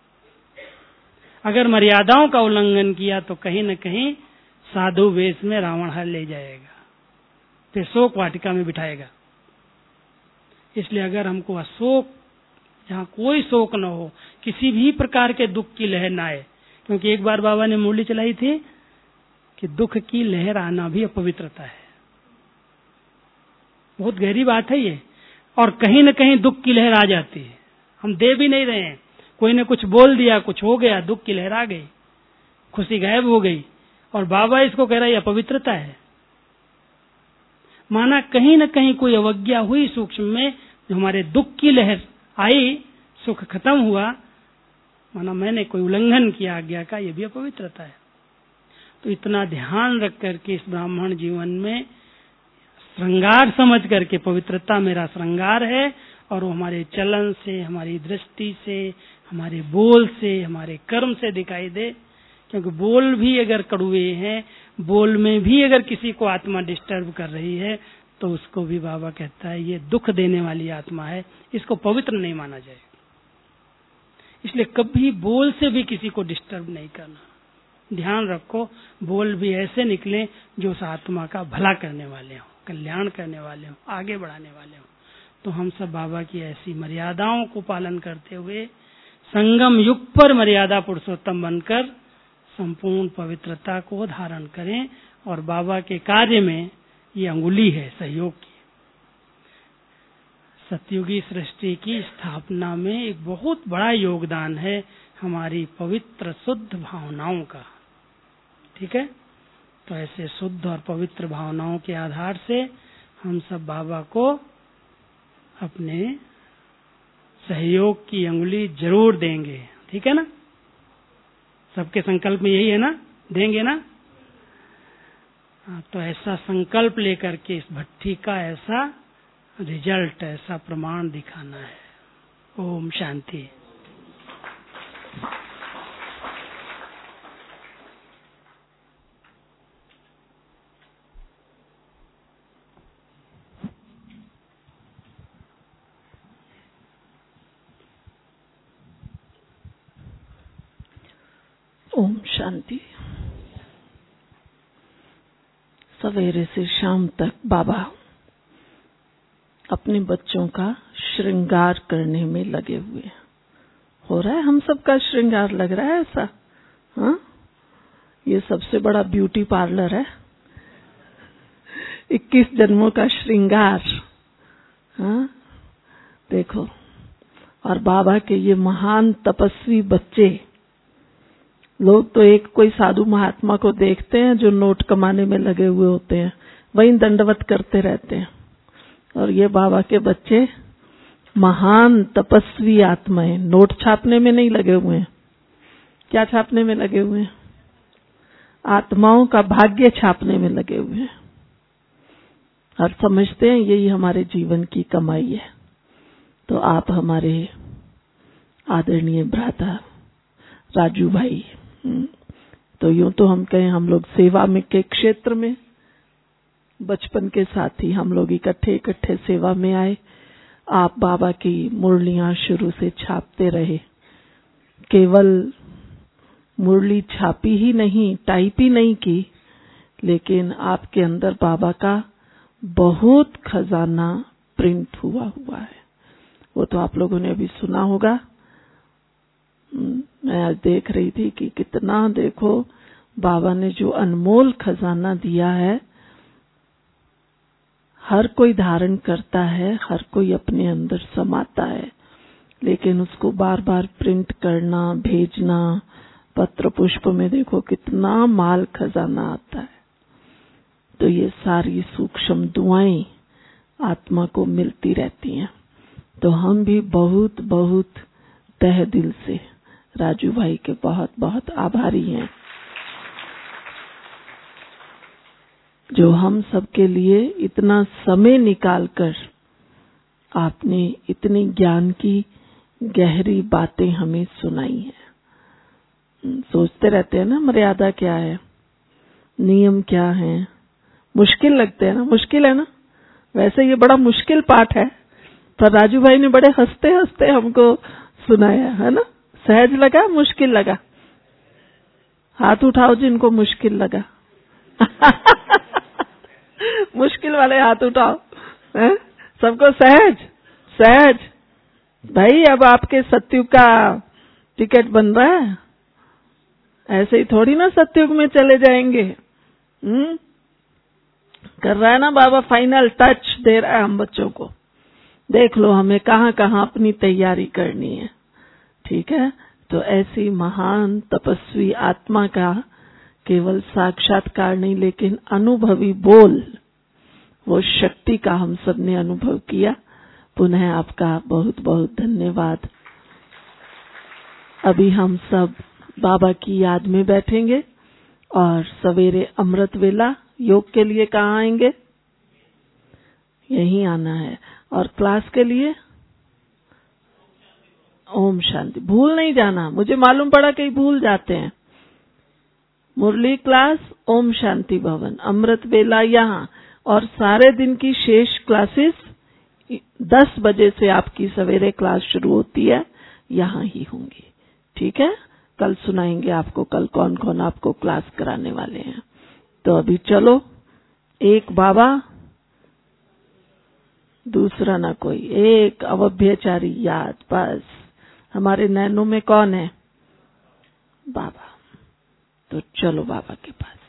B: अगर मर्यादाओं का उल्लंघन किया तो कहीं न कहीं साधु वेश में रावण हर ले जाएगा, फिर शोक वाटिका में बिठाएगा। इसलिए अगर हमको अशोक, जहाँ कोई शोक न हो, किसी भी प्रकार के दुख की लहर न आए, क्योंकि एक बार बाबा ने मुरली चलाई थी कि दुख की लहर आना भी अपवित्रता है। बहुत गहरी बात है ये। और कहीं न कहीं दुख की लहर आ जाती है, हम दे भी नहीं रहे हैं, कोई ने कुछ बोल दिया, कुछ हो गया, दुख की लहर आ गई, खुशी गायब हो गई, और बाबा इसको कह रहा है अपवित्रता है। माना कहीं न कहीं कोई अवज्ञा हुई सूक्ष्म में, जो हमारे दुख की लहर आई, सुख खत्म हुआ, माना मैंने कोई उल्लंघन किया आज्ञा का, यह भी अपवित्रता है। तो इतना ध्यान रख करके इस ब्राह्मण जीवन में श्रृंगार समझ करके, पवित्रता मेरा श्रृंगार है, और वो हमारे चलन से, हमारी दृष्टि से, हमारे बोल से, हमारे कर्म से दिखाई दे। क्योंकि बोल भी अगर कड़ुए हैं, बोल में भी अगर किसी को आत्मा डिस्टर्ब कर रही है तो उसको भी बाबा कहता है ये दुख देने वाली आत्मा है, इसको पवित्र नहीं माना जाए। इसलिए कभी बोल से भी किसी को डिस्टर्ब नहीं करना। ध्यान रखो, बोल भी ऐसे निकले जो उस आत्मा का भला करने वाले हों, कल्याण करने वाले हों, आगे बढ़ाने वाले हों। तो हम सब बाबा की ऐसी मर्यादाओं को पालन करते हुए संगम युग पर मर्यादा पुरुषोत्तम बनकर संपूर्ण पवित्रता को धारण करें। और बाबा के कार्य में ये अंगुली है सहयोग की। सतयुगी सृष्टि की स्थापना में एक बहुत बड़ा योगदान है हमारी पवित्र शुद्ध भावनाओं का। ठीक है, तो ऐसे शुद्ध और पवित्र भावनाओं के आधार से हम सब बाबा को अपने सहयोग की अंगुली जरूर देंगे। ठीक है ना, सबके संकल्प में यही है ना, देंगे ना। तो ऐसा संकल्प लेकर के इस भट्ठी का ऐसा रिजल्ट, ऐसा प्रमाण दिखाना है। ओम शांति।
D: ओम शांति। सवेरे से शाम तक बाबा अपने बच्चों का श्रृंगार करने में लगे हुए हैं। हो रहा है हम सबका श्रृंगार, लग रहा है ऐसा? हाँ, ये सबसे बड़ा ब्यूटी पार्लर है, इक्कीस जन्मों का श्रृंगार। हाँ देखो, और बाबा के ये महान तपस्वी बच्चे, लोग तो एक कोई साधु महात्मा को देखते हैं जो नोट कमाने में लगे हुए होते हैं, वहीं दंडवत करते रहते हैं, और ये बाबा के बच्चे महान तपस्वी आत्माएं, नोट छापने में नहीं लगे हुए हैं। क्या छापने में लगे हुए हैं? आत्माओं का भाग्य छापने में लगे हुए हैं, और समझते हैं यही हमारे जीवन की कमाई है। तो आप हमारे आदरणीय भ्राता राजू भाई, तो यूं तो हम कहें हम लोग सेवा में के क्षेत्र में बचपन के साथ ही हम लोग इकट्ठे इकट्ठे सेवा में आए। आप बाबा की मुरलियां शुरू से छापते रहे, केवल मुरली छापी ही नहीं, टाइप ही नहीं की, लेकिन आपके अंदर बाबा का बहुत खजाना प्रिंट हुआ हुआ है। वो तो आप लोगों ने अभी सुना होगा। मैं आज देख रही थी कि कितना, देखो बाबा ने जो अनमोल खजाना दिया है, हर कोई धारण करता है, हर कोई अपने अंदर समाता है, लेकिन उसको बार बार प्रिंट करना, भेजना, पत्र पुष्प में देखो कितना माल खजाना आता है। तो ये सारी सूक्ष्म दुआएं आत्मा को मिलती रहती हैं। तो हम भी बहुत बहुत तहे दिल से राजू भाई के बहुत बहुत आभारी हैं, जो हम सबके लिए इतना समय निकालकर आपने इतनी ज्ञान की गहरी बातें हमें सुनाई हैं। सोचते रहते हैं ना, मर्यादा क्या है, नियम क्या है, मुश्किल लगते हैं ना, मुश्किल है ना। वैसे ये बड़ा मुश्किल पाठ है, पर राजू भाई ने बड़े हंसते हंसते हमको सुनाया है ना। सहज लगा, मुश्किल लगा? हाथ उठाओ जिनको मुश्किल लगा। मुश्किल वाले हाथ उठाओ। है? सबको सहज सहज। भाई अब आपके सत्युग का टिकट बन रहा है, ऐसे ही थोड़ी ना सत्युग में चले जाएंगे। हम्म कर रहा है ना बाबा, फाइनल टच दे रहा है हम बच्चों को। देख लो हमें कहाँ कहाँ अपनी तैयारी करनी है। ठीक है, तो ऐसी महान तपस्वी आत्मा का केवल साक्षात्कार नहीं, लेकिन अनुभवी बोल, वो शक्ति का हम सब ने अनुभव किया। पुनः आपका बहुत बहुत धन्यवाद। अभी हम सब बाबा की याद में बैठेंगे, और सवेरे अमृत वेला योग के लिए कहाँ आएंगे? यहीं आना है। और क्लास के लिए ओम शांति, भूल नहीं जाना। मुझे मालूम पड़ा कहीं भूल जाते हैं। मुरली क्लास ओम शांति भवन, अमृत वेला यहाँ, और सारे दिन की शेष क्लासेस दस बजे से आपकी सवेरे क्लास शुरू होती है, यहाँ ही होंगी। ठीक है, कल सुनाएंगे आपको कल कौन कौन आपको क्लास कराने वाले हैं। तो अभी चलो, एक बाबा दूसरा ना कोई, एक अवभ्यचारी याद। बस हमारे नैनों में कौन है? बाबा। तो चलो बाबा के पास।